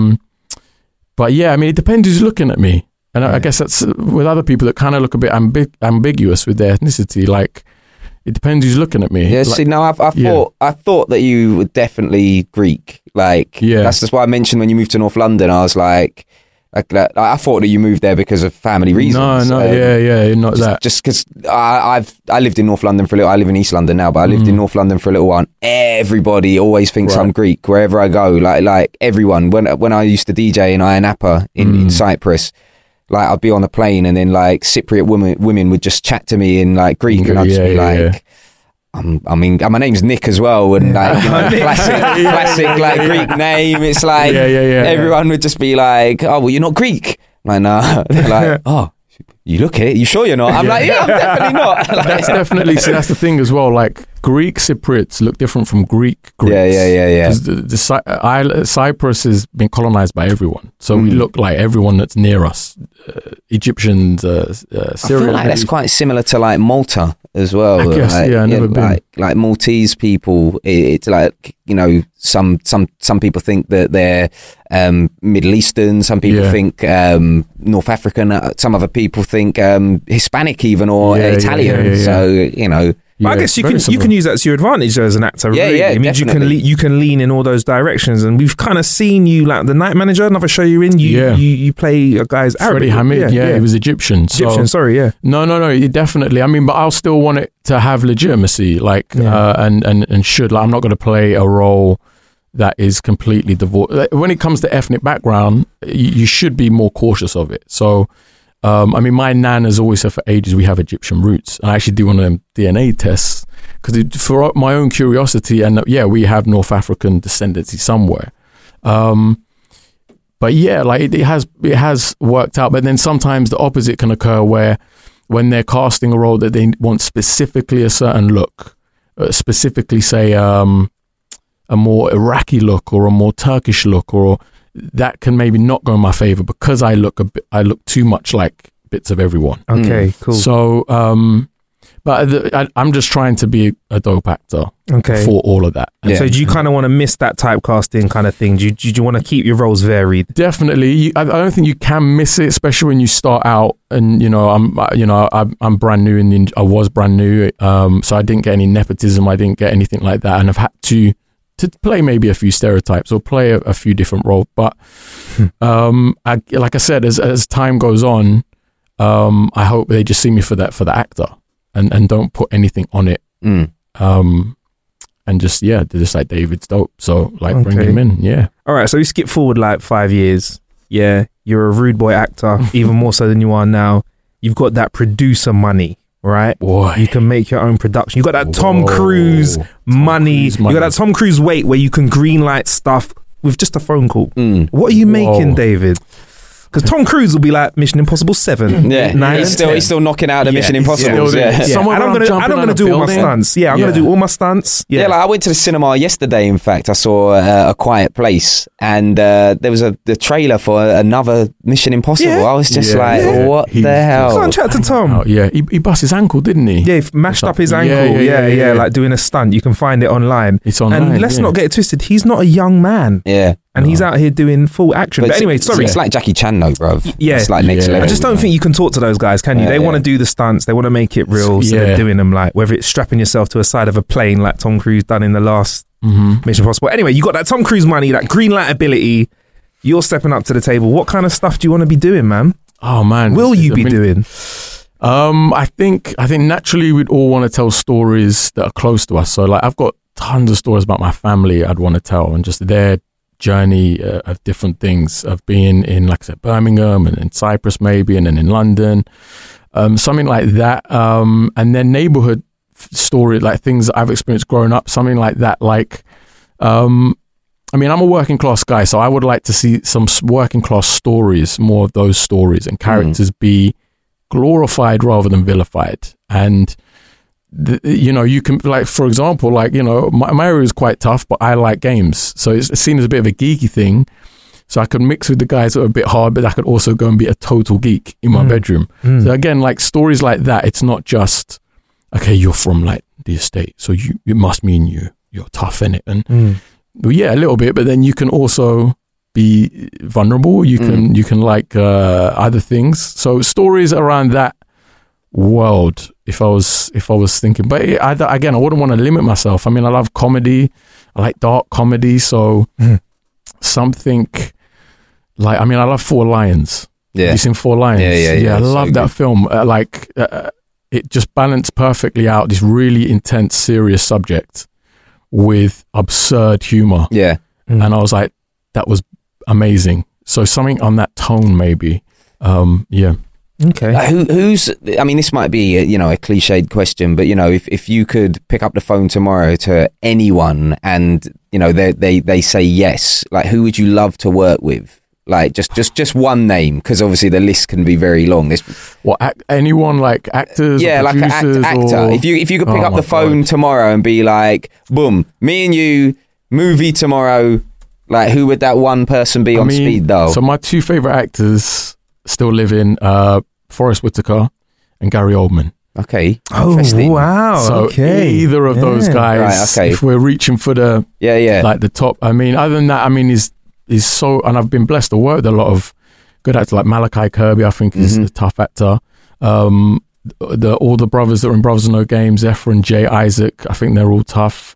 But yeah, I mean, it depends who's looking at me. And I guess that's with other people that kind of look a bit ambiguous with their ethnicity. Like, it depends who's looking at me. Yeah, see, no, I thought that you were definitely Greek. Like, that's just why I mentioned when you moved to North London, I was like I thought that you moved there because of family reasons. Not that. Just because I lived in North London for a little. I live in East London now, but I lived in North London for a little while. And everybody always thinks I'm Greek wherever I go. Like everyone. When I used to DJ in Ayia Napa in Cyprus. Like I'd be on a plane and then like Cypriot women would just chat to me in like Greek and I'd just be like, my name's Nick as well, and like classic like Greek name. It's like everyone would just be like, oh well, you're not Greek. I'm like, nah. They're like, oh, you look it. You sure you're not? I'm like, yeah, I'm definitely not. Like, that's definitely that's the thing as well. Like Greek Cypriots look different from Greek Greeks. Yeah. Because Cyprus has been colonized by everyone, so we look like everyone that's near us. Egyptians, Syrians. I feel like that's quite similar to like Malta as well. I guess, like, I've never been. Like Maltese people, it's like, some people think that they're Middle Eastern, some people think North African, some other people think Hispanic even, or Italian. So, But I guess you can use that to your advantage as an actor. Yeah, really. It means you can lean in all those directions, and we've kind of seen you like The Night Manager, another show you're in. You play a guy's Arabic. Freddie Hamid, he was Egyptian. No, definitely. I mean, but I'll still want it to have legitimacy, like and should. Like, I'm not going to play a role that is completely divorced. Like, when it comes to ethnic background, you should be more cautious of it. So. I mean, my nan has always said for ages we have Egyptian roots. I actually do one of them DNA tests because for my own curiosity, and we have North African descendancy somewhere. But yeah, like it has worked out. But then sometimes the opposite can occur, where when they're casting a role that they want specifically a certain look, specifically say a more Iraqi look or a more Turkish look, or that can maybe not go in my favor because I look too much like bits of everyone. Okay, cool. So, but I'm just trying to be a dope actor. Okay. For all of that. So do you kind of want to miss that typecasting kind of thing? Do you want to keep your roles varied? Definitely. I don't think you can miss it, especially when you start out. And I'm brand new, I was brand new. So I didn't get any nepotism. I didn't get anything like that, and I've had to play maybe a few stereotypes or play a few different roles. But like I said, as time goes on, I hope they just see me for the actor and don't put anything on it. And just like David's dope. So like bring him in. Yeah. All right. So we skip forward like 5 years. Yeah. You're a rude boy actor, even more so than you are now. You've got that producer money. Right, boy. You can make your own production. You got that Tom Cruise money. You got that Tom Cruise weight where you can greenlight stuff with just a phone call. What are you making, David? Because Tom Cruise will be like Mission Impossible 7, 9, he's still knocking out the Mission Impossible. And I'm gonna do all my stunts. Yeah, I'm gonna do all my stunts. Yeah, like I went to the cinema yesterday. In fact, I saw A Quiet Place, and there was the trailer for another Mission Impossible. I was just what the hell? Go and chat to Tom. He bust his ankle, didn't he? Yeah, he mashed up his ankle. Yeah, like doing a stunt. You can find it online. It's online. And let's not get it twisted. He's not a young man. Yeah. And he's out here doing full action. But anyway, sorry. It's like Jackie Chan though, bro. Yeah. It's like next level. I just don't think you can talk to those guys, can you? They want to do the stunts. They want to make it real. So they're doing them like, whether it's strapping yourself to a side of a plane like Tom Cruise done in the last Mission Impossible. Anyway, you got that Tom Cruise money, that green light ability. You're stepping up to the table. What kind of stuff do you want to be doing, man? Oh, man. Will you be doing? I think naturally we'd all want to tell stories that are close to us. So like I've got tons of stories about my family I'd want to tell, and just their journey of different things, of being in, like I said, Birmingham and in Cyprus maybe, and then in London, something like that. And then neighborhood story, like things that I've experienced growing up, something like that. Like, I mean, I'm a working class guy, so I would like to see some working class stories, more of those stories, and characters be glorified rather than vilified. And you know, you can, like, for example, like, you know, my area is quite tough, but I like games, so it's seen as a bit of a geeky thing. So I could mix with the guys that are a bit hard, but I could also go and be a total geek in my bedroom. So again, like stories like that, it's not just, okay, you're from like the estate, so it must mean you're tough in it, and well, yeah, a little bit, but then you can also be vulnerable. You can like other things. So stories around that world, if I was thinking, but again, I wouldn't want to limit myself. I mean, I love comedy. I like dark comedy. So something like, I mean, I love Four Lions. Yeah. Have you seen Four Lions? Yeah. I love that film. It just balanced perfectly out this really intense, serious subject with absurd humor. Yeah. And I was like, that was amazing. So something on that tone, maybe. Yeah. Okay. Who's? I mean, this might be a cliched question, but if you could pick up the phone tomorrow to anyone and they say yes, like who would you love to work with? Like just one name, because obviously the list can be very long. Anyone, like actors? Yeah, like an actor. If you could pick up the phone tomorrow and be like, boom, me and you, movie tomorrow. Like, who would that one person be on speed dial? So my two favorite actors still live in Forrest Whitaker and Gary Oldman. Okay. Oh, wow. So either of those guys, if we're reaching for the like the top. I mean, other than that, I mean, he's so, and I've been blessed to work with a lot of good actors like Malachi Kirby. I think is a tough actor. All the brothers that are in Brothers No Games, Efren, Jay, Isaac. I think they're all tough.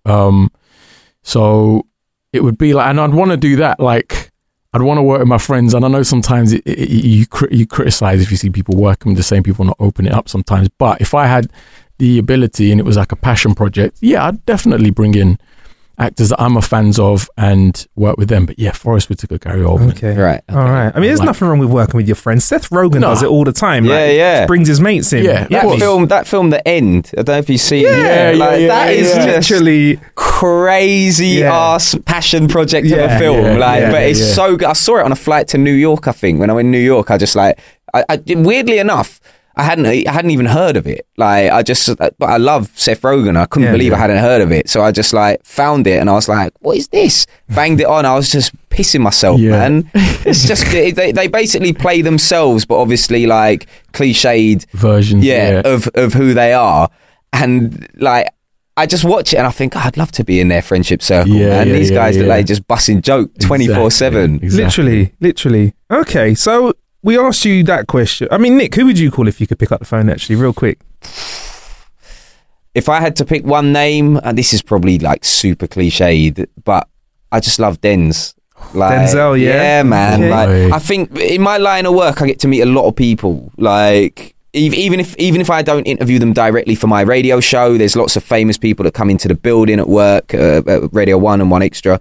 So it would be like, and I'd want to do that. Like, I'd want to work with my friends, and I know sometimes you criticize if you see people working with the same people, not open it up sometimes. But if I had the ability and it was like a passion project, yeah, I'd definitely bring in actors that I'm a fans of and work with them. But yeah, Forrest Whitaker, Gary Oldman. Okay, right. Okay. All right. I mean, there's nothing wrong with working with your friends. Seth Rogen does it all the time. Yeah. Brings his mates in. Yeah, that film, The End. I don't know if you see it. That is literally crazy ass passion project of a film. But it's so good. I saw it on a flight to New York. I think when I went to New York, I just like, I weirdly enough, I hadn't even heard of it. Like, but I love Seth Rogen. I couldn't believe I hadn't heard of it. So I just like found it and I was like, what is this? Banged it on. I was just pissing myself, man. It's just, they basically play themselves, but obviously like cliched versions of who they are. And like, I just watch it and I think, I'd love to be in their friendship circle, man. These guys that like just busting joke 24/7. Exactly. Literally. Okay, so we asked you that question. I mean, Nick, who would you call if you could pick up the phone, actually, real quick? If I had to pick one name, and this is probably like super cliched, but I just love Denz. Like, Denzel, yeah, man. Okay. Like, I think in my line of work, I get to meet a lot of people. Like, even if I don't interview them directly for my radio show, there's lots of famous people that come into the building at work, at Radio 1 and 1Extra.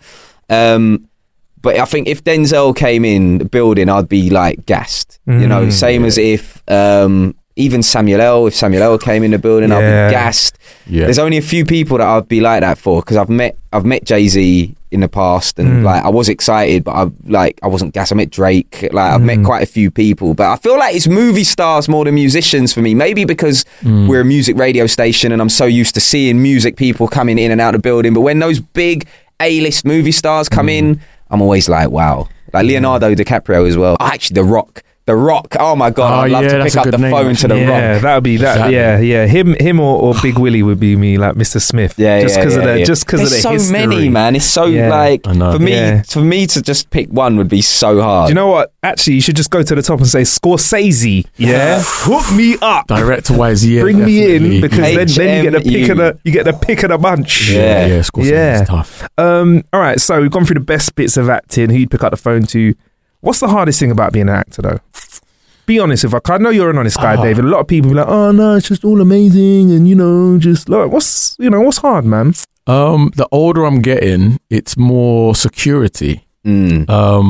But I think if Denzel came in the building, I'd be like gassed. Same as if even Samuel L. If Samuel L. came in the building, I'd be gassed. Yeah. There's only a few people that I'd be like that for, because I've met Jay-Z in the past, and like I was excited, but I wasn't gassed. I met Drake. Like I've met quite a few people, but I feel like it's movie stars more than musicians for me. Maybe because we're a music radio station, and I'm so used to seeing music people coming in and out of the building. But when those big A-list movie stars come in, I'm always like, wow. Like Leonardo DiCaprio as well. Actually, The Rock. The Rock. Oh my God, I'd love to pick up the phone to The Rock. Yeah, that would be that. Exactly. Yeah. Him or Big Willie would be me, like Mr. Smith. Just because of the history. There's so many, man. It's so like for me to just pick one would be so hard. Do you know what? Actually, you should just go to the top and say Scorsese. Yeah, hook me up. Director-wise, bring me in, because then you get the pick of the bunch. Yeah, Scorsese is tough. All right, so we've gone through the best bits of acting. Who you'd pick up the phone to? What's the hardest thing about being an actor, though? Be honest with us. I know you're an honest guy, David. A lot of people be like, "Oh no, it's just all amazing," and just like, what's hard, man? The older I'm getting, it's more security. And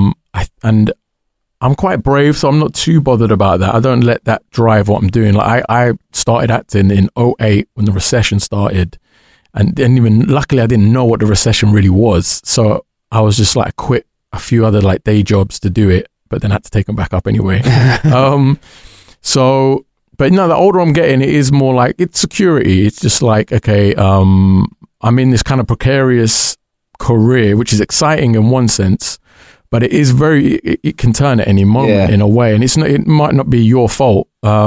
I'm quite brave, so I'm not too bothered about that. I don't let that drive what I'm doing. Like I started acting in 2008 when the recession started, and then luckily I didn't know what the recession really was, so I was just like quit a few other like day jobs to do it, but then I had to take them back up anyway. But no, the older I'm getting, it is more like it's security. It's just like, okay, I'm in this kind of precarious career, which is exciting in one sense, but it is it can turn at any moment in a way, and it might not be your fault.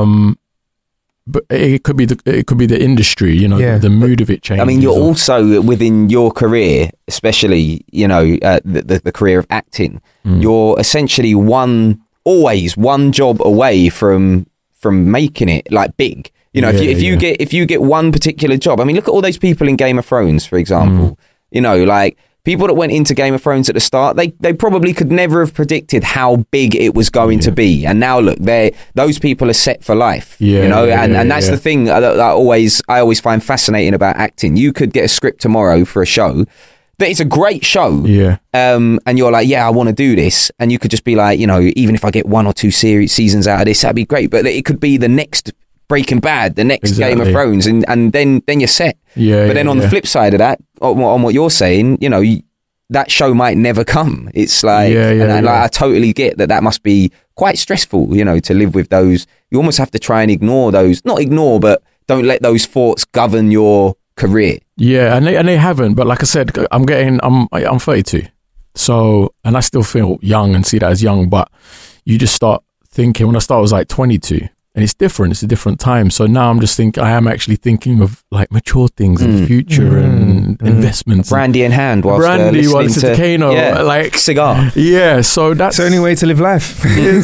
But it could be the industry, the mood of it changes. I mean, you're also within your career, especially, the career of acting. You're essentially always one job away from making it like big. If you get one particular job, I mean, look at all those people in Game of Thrones, for example. Like people that went into Game of Thrones at the start, they probably could never have predicted how big it was going to be. And now look, those people are set for life. And that's the thing that I always find fascinating about acting. You could get a script tomorrow for a show that is a great show. And you're like, I want to do this. And you could just be like, even if I get 1 or 2 seasons out of this, that'd be great. But it could be the next Breaking Bad, the next Game of Thrones, and then you're set. But then on the flip side of that, on what you're saying, that show might never come. It's like, I totally get that must be quite stressful, to live with those. You almost have to try and ignore those, not ignore, but don't let those thoughts govern your career. Yeah, and they haven't. But like I said, I'm 32, so, and I still feel young and see that as young. But you just start thinking. When I started, I was like 22. And it's different. It's a different time. So now I am actually thinking of like mature things in the future and investments. Brandy in hand whilst listening to Kano. Like cigar. Yeah. So that's the only way to live life.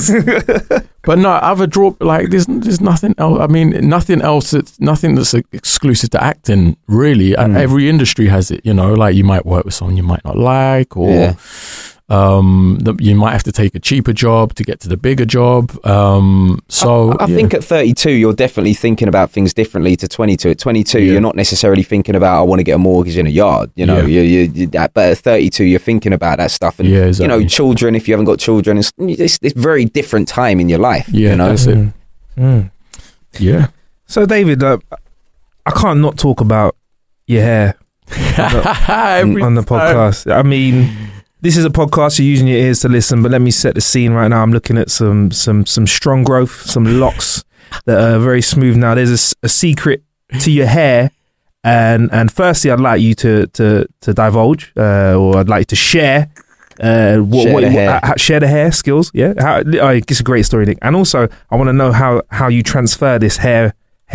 But no, other draw, like there's nothing else. I mean, nothing that's exclusive to acting, really. Every industry has it, like you might work with someone you might not like, or you might have to take a cheaper job to get to the bigger job. I think at 32, you're definitely thinking about things differently to 22. At 22, you're not necessarily thinking about, I want to get a mortgage in a yard, but at 32, you're thinking about that stuff. And, exactly. Children, if you haven't got children, it's very different time in your life. That's it. Yeah. So, David, I can't not talk about your hair on the podcast. I mean, this is a podcast, you're using your ears to listen, but let me set the scene right now. I'm looking at some strong growth, some locks that are very smooth now. There's a secret to your hair, and firstly, I'd like you to divulge, or I'd like you to share share the hair skills. Yeah, it's a great story, Nick. And also, I want to know how you transfer this hair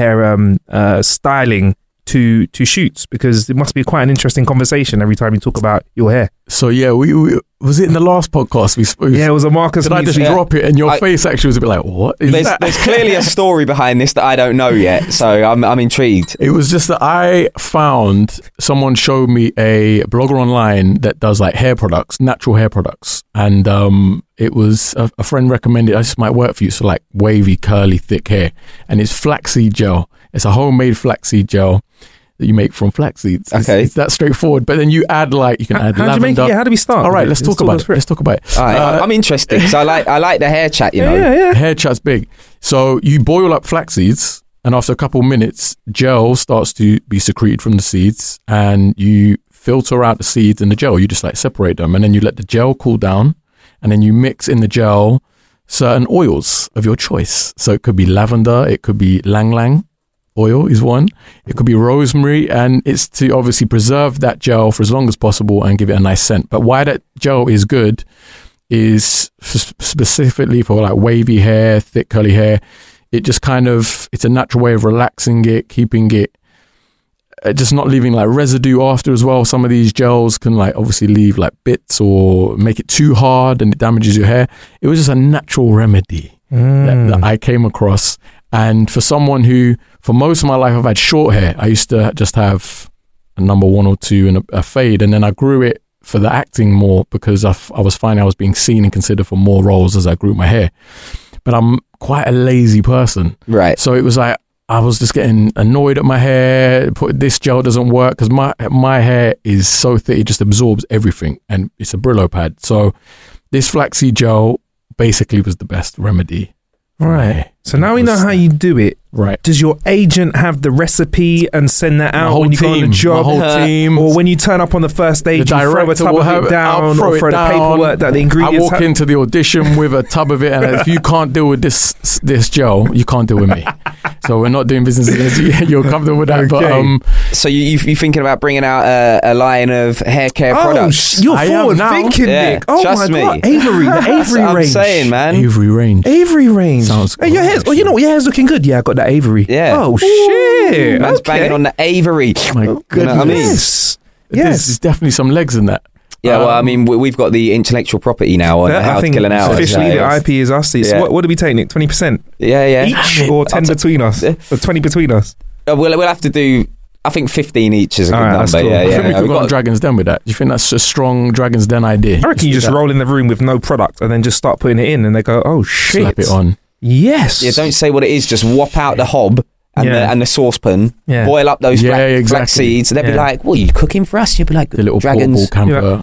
styling to shoots, because it must be quite an interesting conversation every time you talk about your hair. So we was it in the last podcast we spoke? Yeah, it was a Marcus. Did I just drop it? And your face actually was a bit like, what is that? There's clearly a story behind this that I don't know yet, so I'm intrigued. It was just that I found someone showed me a blogger online that does like hair products, natural hair products, and it was a friend recommended. This might work for you. So like wavy, curly, thick hair, and it's flaxseed gel. It's a homemade flaxseed gel that you make from flax seeds. Okay. It's that straightforward. But then you add how do you make it? How do we start? All right, let's talk about it. Let's talk about it. All right, I'm interested because I like the hair chat, Yeah. Hair chat's big. So you boil up flax seeds, and after a couple of minutes, gel starts to be secreted from the seeds, and you filter out the seeds and the gel. You just like separate them, and then you let the gel cool down, and then you mix in the gel certain oils of your choice. So it could be lavender, it could be lang lang oil is one. It could be rosemary, and it's to obviously preserve that gel for as long as possible and give it a nice scent. But why that gel is good is specifically for like wavy hair, thick curly hair. It just kind of, it's a natural way of relaxing it, keeping it, just not leaving like residue after as well. Some of these gels can like obviously leave like bits or make it too hard and it damages your hair. It was just a natural remedy that I came across. And for someone who, for most of my life, I've had short hair. I used to just have a number 1 or 2 and a fade. And then I grew it for the acting more because I was finding I was being seen and considered for more roles as I grew my hair. But I'm quite a lazy person. Right. So it was like, I was just getting annoyed at my hair. This gel doesn't work because my hair is so thick, it just absorbs everything. And it's a Brillo pad. So this flaxseed gel basically was the best remedy. Right. So now we know how you do it. Right. Does your agent have the recipe and send that out when you go on the job? My whole team. Or when you turn up on the first day, you throw a tub of it down, or throw the paperwork that the ingredients I walk into the audition with a tub of it, and if you can't deal with this gel, you can't deal with me. So we're not doing business unless you're comfortable with that. Okay. But so you thinking about bringing out a line of hair care products? You're forward thinking, Nick. Oh trust my me. God, Avery, the Avery That's what range. I'm saying, man. Avery range. Sounds good. Hey, your hair's, you know what? Your hair's looking good. Yeah, I got that Avery. Yeah. Oh shit. Man's banging on the Avery. My goodness. You know what I mean? Yes. There's definitely some legs in that. Yeah, well, I mean, we've got the intellectual property now on how to kill an hour. Officially, the IP is us. Yeah. What do we take, Nick? 20%? Yeah. Each or 10 between us? Or 20 between us? We'll have to do, I think 15 each is a good number. Cool. Yeah, I think we could go on Dragon's Den with that. Do you think that's a strong Dragon's Den idea? I reckon you just roll in the room with no product and then just start putting it in and they go, oh shit. Slap it on. Yes. Yeah, don't say what it is. Just whop out the hob and the saucepan, boil up those flax seeds. They'll be like, "What are you cooking for us?" You'll be like, "The little dragons." Camper.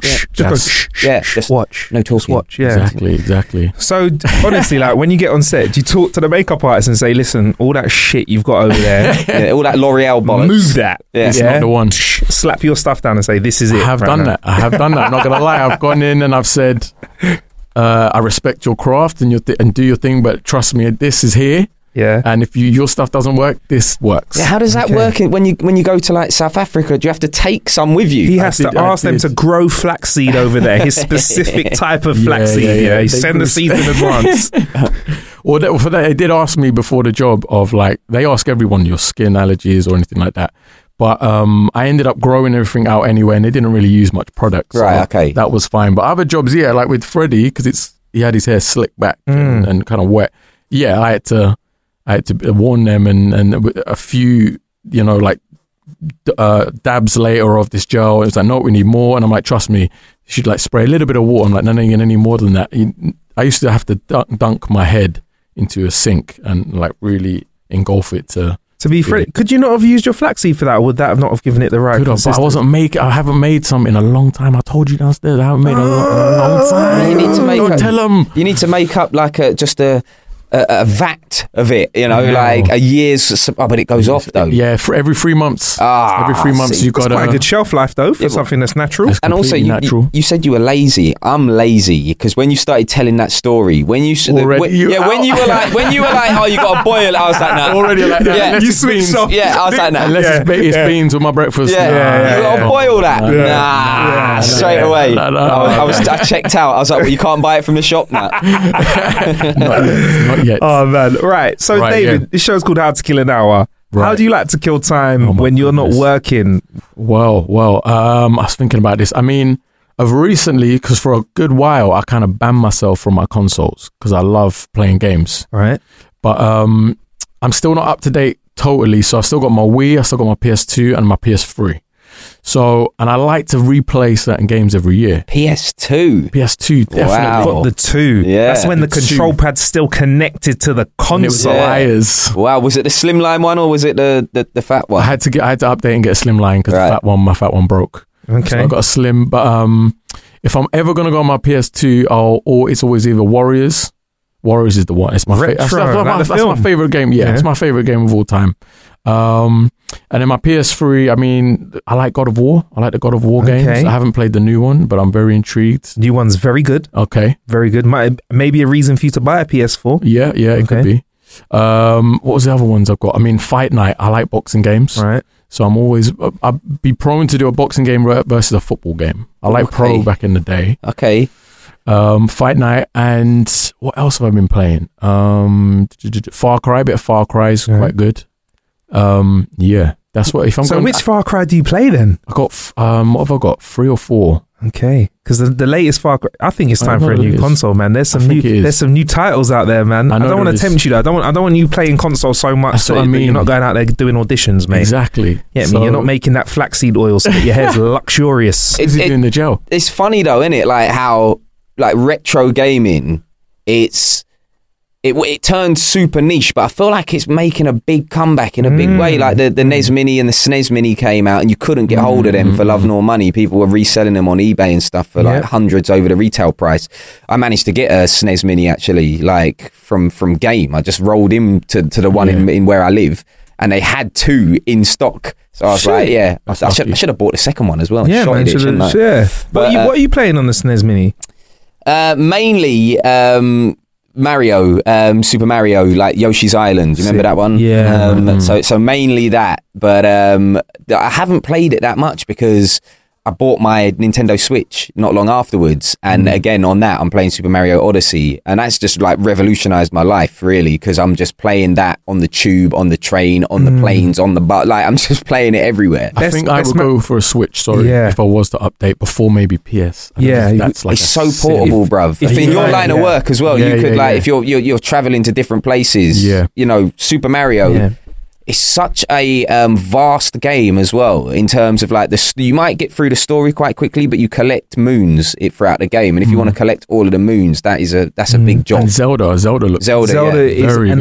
Just watch. No talking. Watch. Yeah, exactly. So honestly, like when you get on set, do you talk to the makeup artist and say, "Listen, all that shit you've got over there, all that L'Oreal bollocks, move that. It's not the one." Slap your stuff down and say, "This is it." I have done that. I'm not gonna lie. I've gone in and I've said, "I respect your craft and and do your thing, but trust me, this is here." Yeah, and if your stuff doesn't work, this works. Yeah, how does that work when you go to like South Africa? Do you have to take some with you? He has to ask them to grow flaxseed over there, his specific type of flaxseed. Yeah. He send the seeds in advance. Or they did ask me before the job of like, they ask everyone your skin allergies or anything like that. But I ended up growing everything out anyway, and they didn't really use much product. So right, okay. That was fine. But other jobs, like with Freddie, because he had his hair slicked back and kind of wet. Yeah, I had to warn them and a few, dabs later of this gel. It was like, no, we need more. And I'm like, trust me, you should like spray a little bit of water. I'm like, no, you're going to need more than that. I used to have to dunk my head into a sink and like really engulf it to be free. Could you not have used your flaxseed for that, or would that have not have given it the right consistency? But I haven't made some in a long time. I told you downstairs I haven't made a long time. You need to make Don't tell them. You need to make up like a vat of it, like a year's. Oh, but it goes off though. Yeah, for every 3 months. Every 3 months you've got quite a good shelf life though for something that's natural. And also, you said you were lazy. I'm lazy because when you started telling that story, when you were like, oh, you got to boil it, I was like, nah. Already like that. Yeah, you switched off. Yeah, I was like, nah. Unless it's beans with my breakfast. Yeah, you got to boil that. Nah, straight away. I checked out. I was like, well, you can't buy it from the shop now. Not yet. Oh man, right. So David, this show's called How to Kill an Hour. Right. How do you like to kill time when you're not working? Well, I was thinking about this. I mean, I've recently, because for a good while, I kind of banned myself from my consoles because I love playing games. Right. But I'm still not up to date totally. So I've still got my Wii, I've still got my PS2 and my PS3. So, and I like to replay certain games every year. PS2, definitely. Wow. Got the 2. Yeah. That's when the control pad's still connected to the console. Wow, was it the slimline one or was it the fat one? I had to update and get a slimline because my fat one broke. Okay. So I got a slim, but if I'm ever gonna go on my PS2, it's always either Warriors. Warriors is the one. It's my favorite. That's my favorite game. Yeah, it's my favorite game of all time. And then my PS3, I mean, I like God of War. I like the God of War games. I haven't played the new one, but I'm very intrigued. New one's very good. Okay. Very good. Maybe a reason for you to buy a PS4. Yeah, it could be. What was the other ones I've got? I mean, Fight Night. I like boxing games. Right. So I'd be prone to do a boxing game versus a football game. I like Pro back in the day. Okay. Fight Night, and what else have I been playing? Far Cry, a bit of Far Cry is quite good. Yeah, that's what. If I'm so, going, which Far Cry do you play then? I got what have I got? 3 or 4. Okay, because the latest Far Cry, I think it's time for a new console, man. There's some new titles out there, man. I don't want to tempt you though. I don't want you playing console so much that you're not going out there doing auditions, mate. Exactly. Yeah, you're not making that flaxseed oil so that your hair's luxurious. It's in the gel. It's funny though, isn't it? Like how retro gaming, it turned super niche, but I feel like it's making a big comeback in a big way. Like the NES Mini and the SNES Mini came out, and you couldn't get hold of them for love nor money. People were reselling them on eBay and stuff for like hundreds over the retail price. I managed to get a SNES Mini actually, like from Game. I just rolled into the one in where I live, and they had 2 in stock. So I was like, I should have bought the second one as well. Yeah, man, What are you playing on the SNES Mini? Mainly. Mario, Super Mario, like Yoshi's Island. You remember that one? Yeah. So mainly that, but I haven't played it that much because I bought my Nintendo Switch not long afterwards, and again on that I'm playing Super Mario Odyssey, and that's just like revolutionized my life really, because I'm just playing that on the tube, on the train, on the planes, on the bus. Like I'm just playing it everywhere. I think I would go for a Switch. If I was to update before maybe PS. That's like it's so portable, bruv. If in your line of work as well, you could if you're traveling to different places. You know, Super Mario. Yeah. It's such a vast game as well in terms of like you might get through the story quite quickly, but you collect moons throughout the game, and if you want to collect all of the moons, that's a big job. And Zelda is an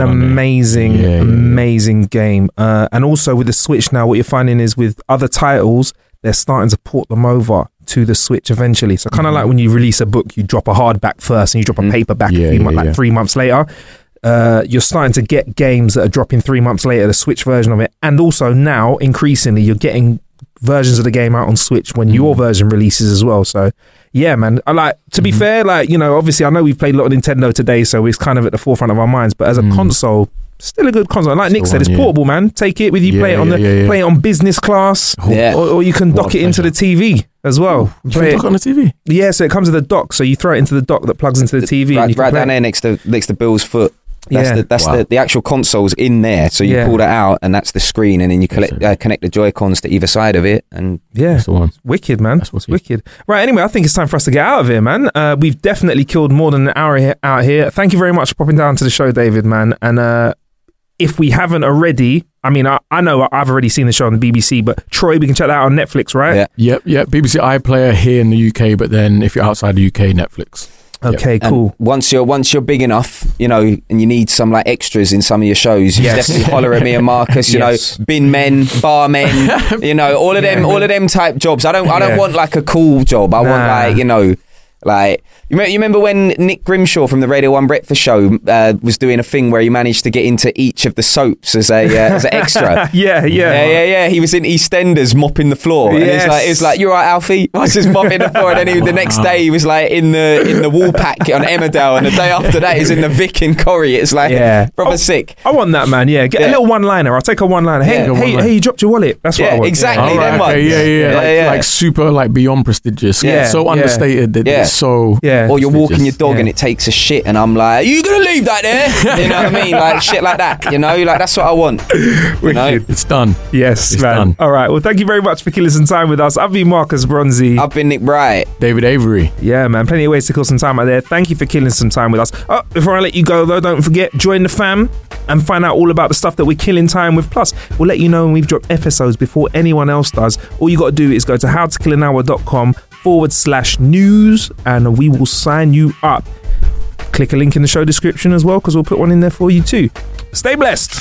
amazing game, and also with the Switch now, what you're finding is with other titles, they're starting to port them over to the Switch eventually. So kind of like when you release a book, you drop a hardback first and you drop a paperback 3 months later. You're starting to get games that are dropping 3 months later, the Switch version of it. And also now, increasingly, you're getting versions of the game out on Switch when your version releases as well. So, yeah, man. To be fair, obviously, I know we've played a lot of Nintendo today, so it's kind of at the forefront of our minds. But as a console, still a good console. Like Nick said, it's portable, man. Take it with you, play it on business class, or you can dock it into the TV as well. Play it on the TV? Yeah, so it comes with a dock, so you throw it into the dock that plugs into the TV. Right down there next to Bill's foot. That's the actual console's in there, so you pull that out and that's the screen, and then you connect the Joy-Cons to either side of it, and it's wicked, man. It's wicked. Right, anyway, I think it's time for us to get out of here, man. We've definitely killed more than an hour out here. Thank you very much for popping down to the show, David, man. And if we haven't already, I mean, I know I've already seen the show on the BBC, but Troy, we can check that out on Netflix, right? Yep. BBC iPlayer here in the UK, but then if you're outside the UK, Netflix. Okay, cool. And once you're big enough, and you need some like extras in some of your shows, you definitely holler at me and Marcus. You know, bin men, barmen, all of them type jobs. I don't want like a cool job. I want like you remember when Nick Grimshaw from the Radio 1 Breakfast Show was doing a thing where he managed to get into each of the soaps as an extra. Yeah. He was in EastEnders mopping the floor, and it was like, "You're right, Alfie." I was just mopping the floor, and then the next day he was like in the wall pack on Emmerdale, and the day after that he's in the Vic in Corrie. It's like proper sick. I want that, man. Yeah, get a little one-liner. I'll take a one-liner. Hey, you dropped your wallet. That's what I want. Exactly. Right, like super, like beyond prestigious. Yeah, so understated that it's so Or you're walking your dog and it takes a shit, and I'm like, "Are you gonna leave that there?" You know what I mean? Like shit like that. Like that's what I want. It's done. Yes, it's man. Done. All right. Well, thank you very much for killing some time with us. I've been Marcus Bronzy. I've been Nick Bright. David Avery. Yeah, man. Plenty of ways to kill some time out there. Thank you for killing some time with us. Oh, before I let you go though, don't forget, join the fam and find out all about the stuff that we're killing time with. Plus, we'll let you know when we've dropped episodes before anyone else does. All you got to do is go to howtokillanhour.com/news and we will sign you up. Click a link in the show description as well, because we'll put one in there for you too. Stay blessed.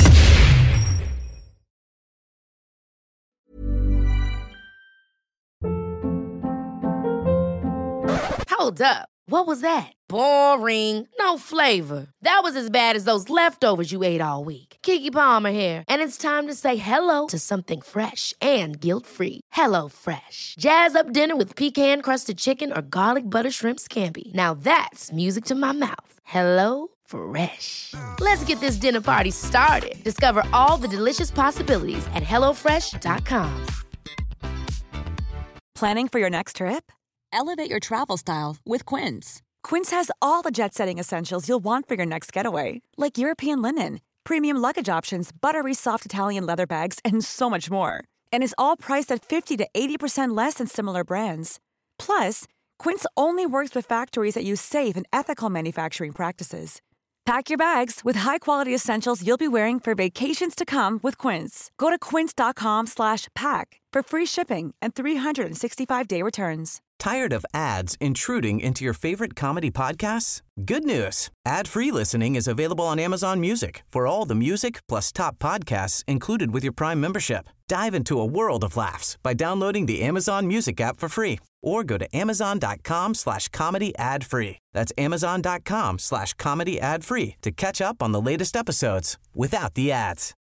Hold up. What was that? Boring. No flavor. That was as bad as those leftovers you ate all week. Keke Palmer here, and it's time to say hello to something fresh and guilt-free. Hello Fresh. Jazz up dinner with pecan-crusted chicken or garlic butter shrimp scampi. Now that's music to my mouth. Hello Fresh. Let's get this dinner party started. Discover all the delicious possibilities at HelloFresh.com. Planning for your next trip? Elevate your travel style with Quince. Quince has all the jet-setting essentials you'll want for your next getaway, like European linen, premium luggage options, buttery soft Italian leather bags, and so much more. And is all priced at 50 to 80% less than similar brands. Plus, Quince only works with factories that use safe and ethical manufacturing practices. Pack your bags with high-quality essentials you'll be wearing for vacations to come with Quince. Go to quince.com/pack for free shipping and 365-day returns. Tired of ads intruding into your favorite comedy podcasts? Good news. Ad-free listening is available on Amazon Music for all the music plus top podcasts included with your Prime membership. Dive into a world of laughs by downloading the Amazon Music app for free or go to amazon.com/comedy ad-free. That's amazon.com/comedy ad-free to catch up on the latest episodes without the ads.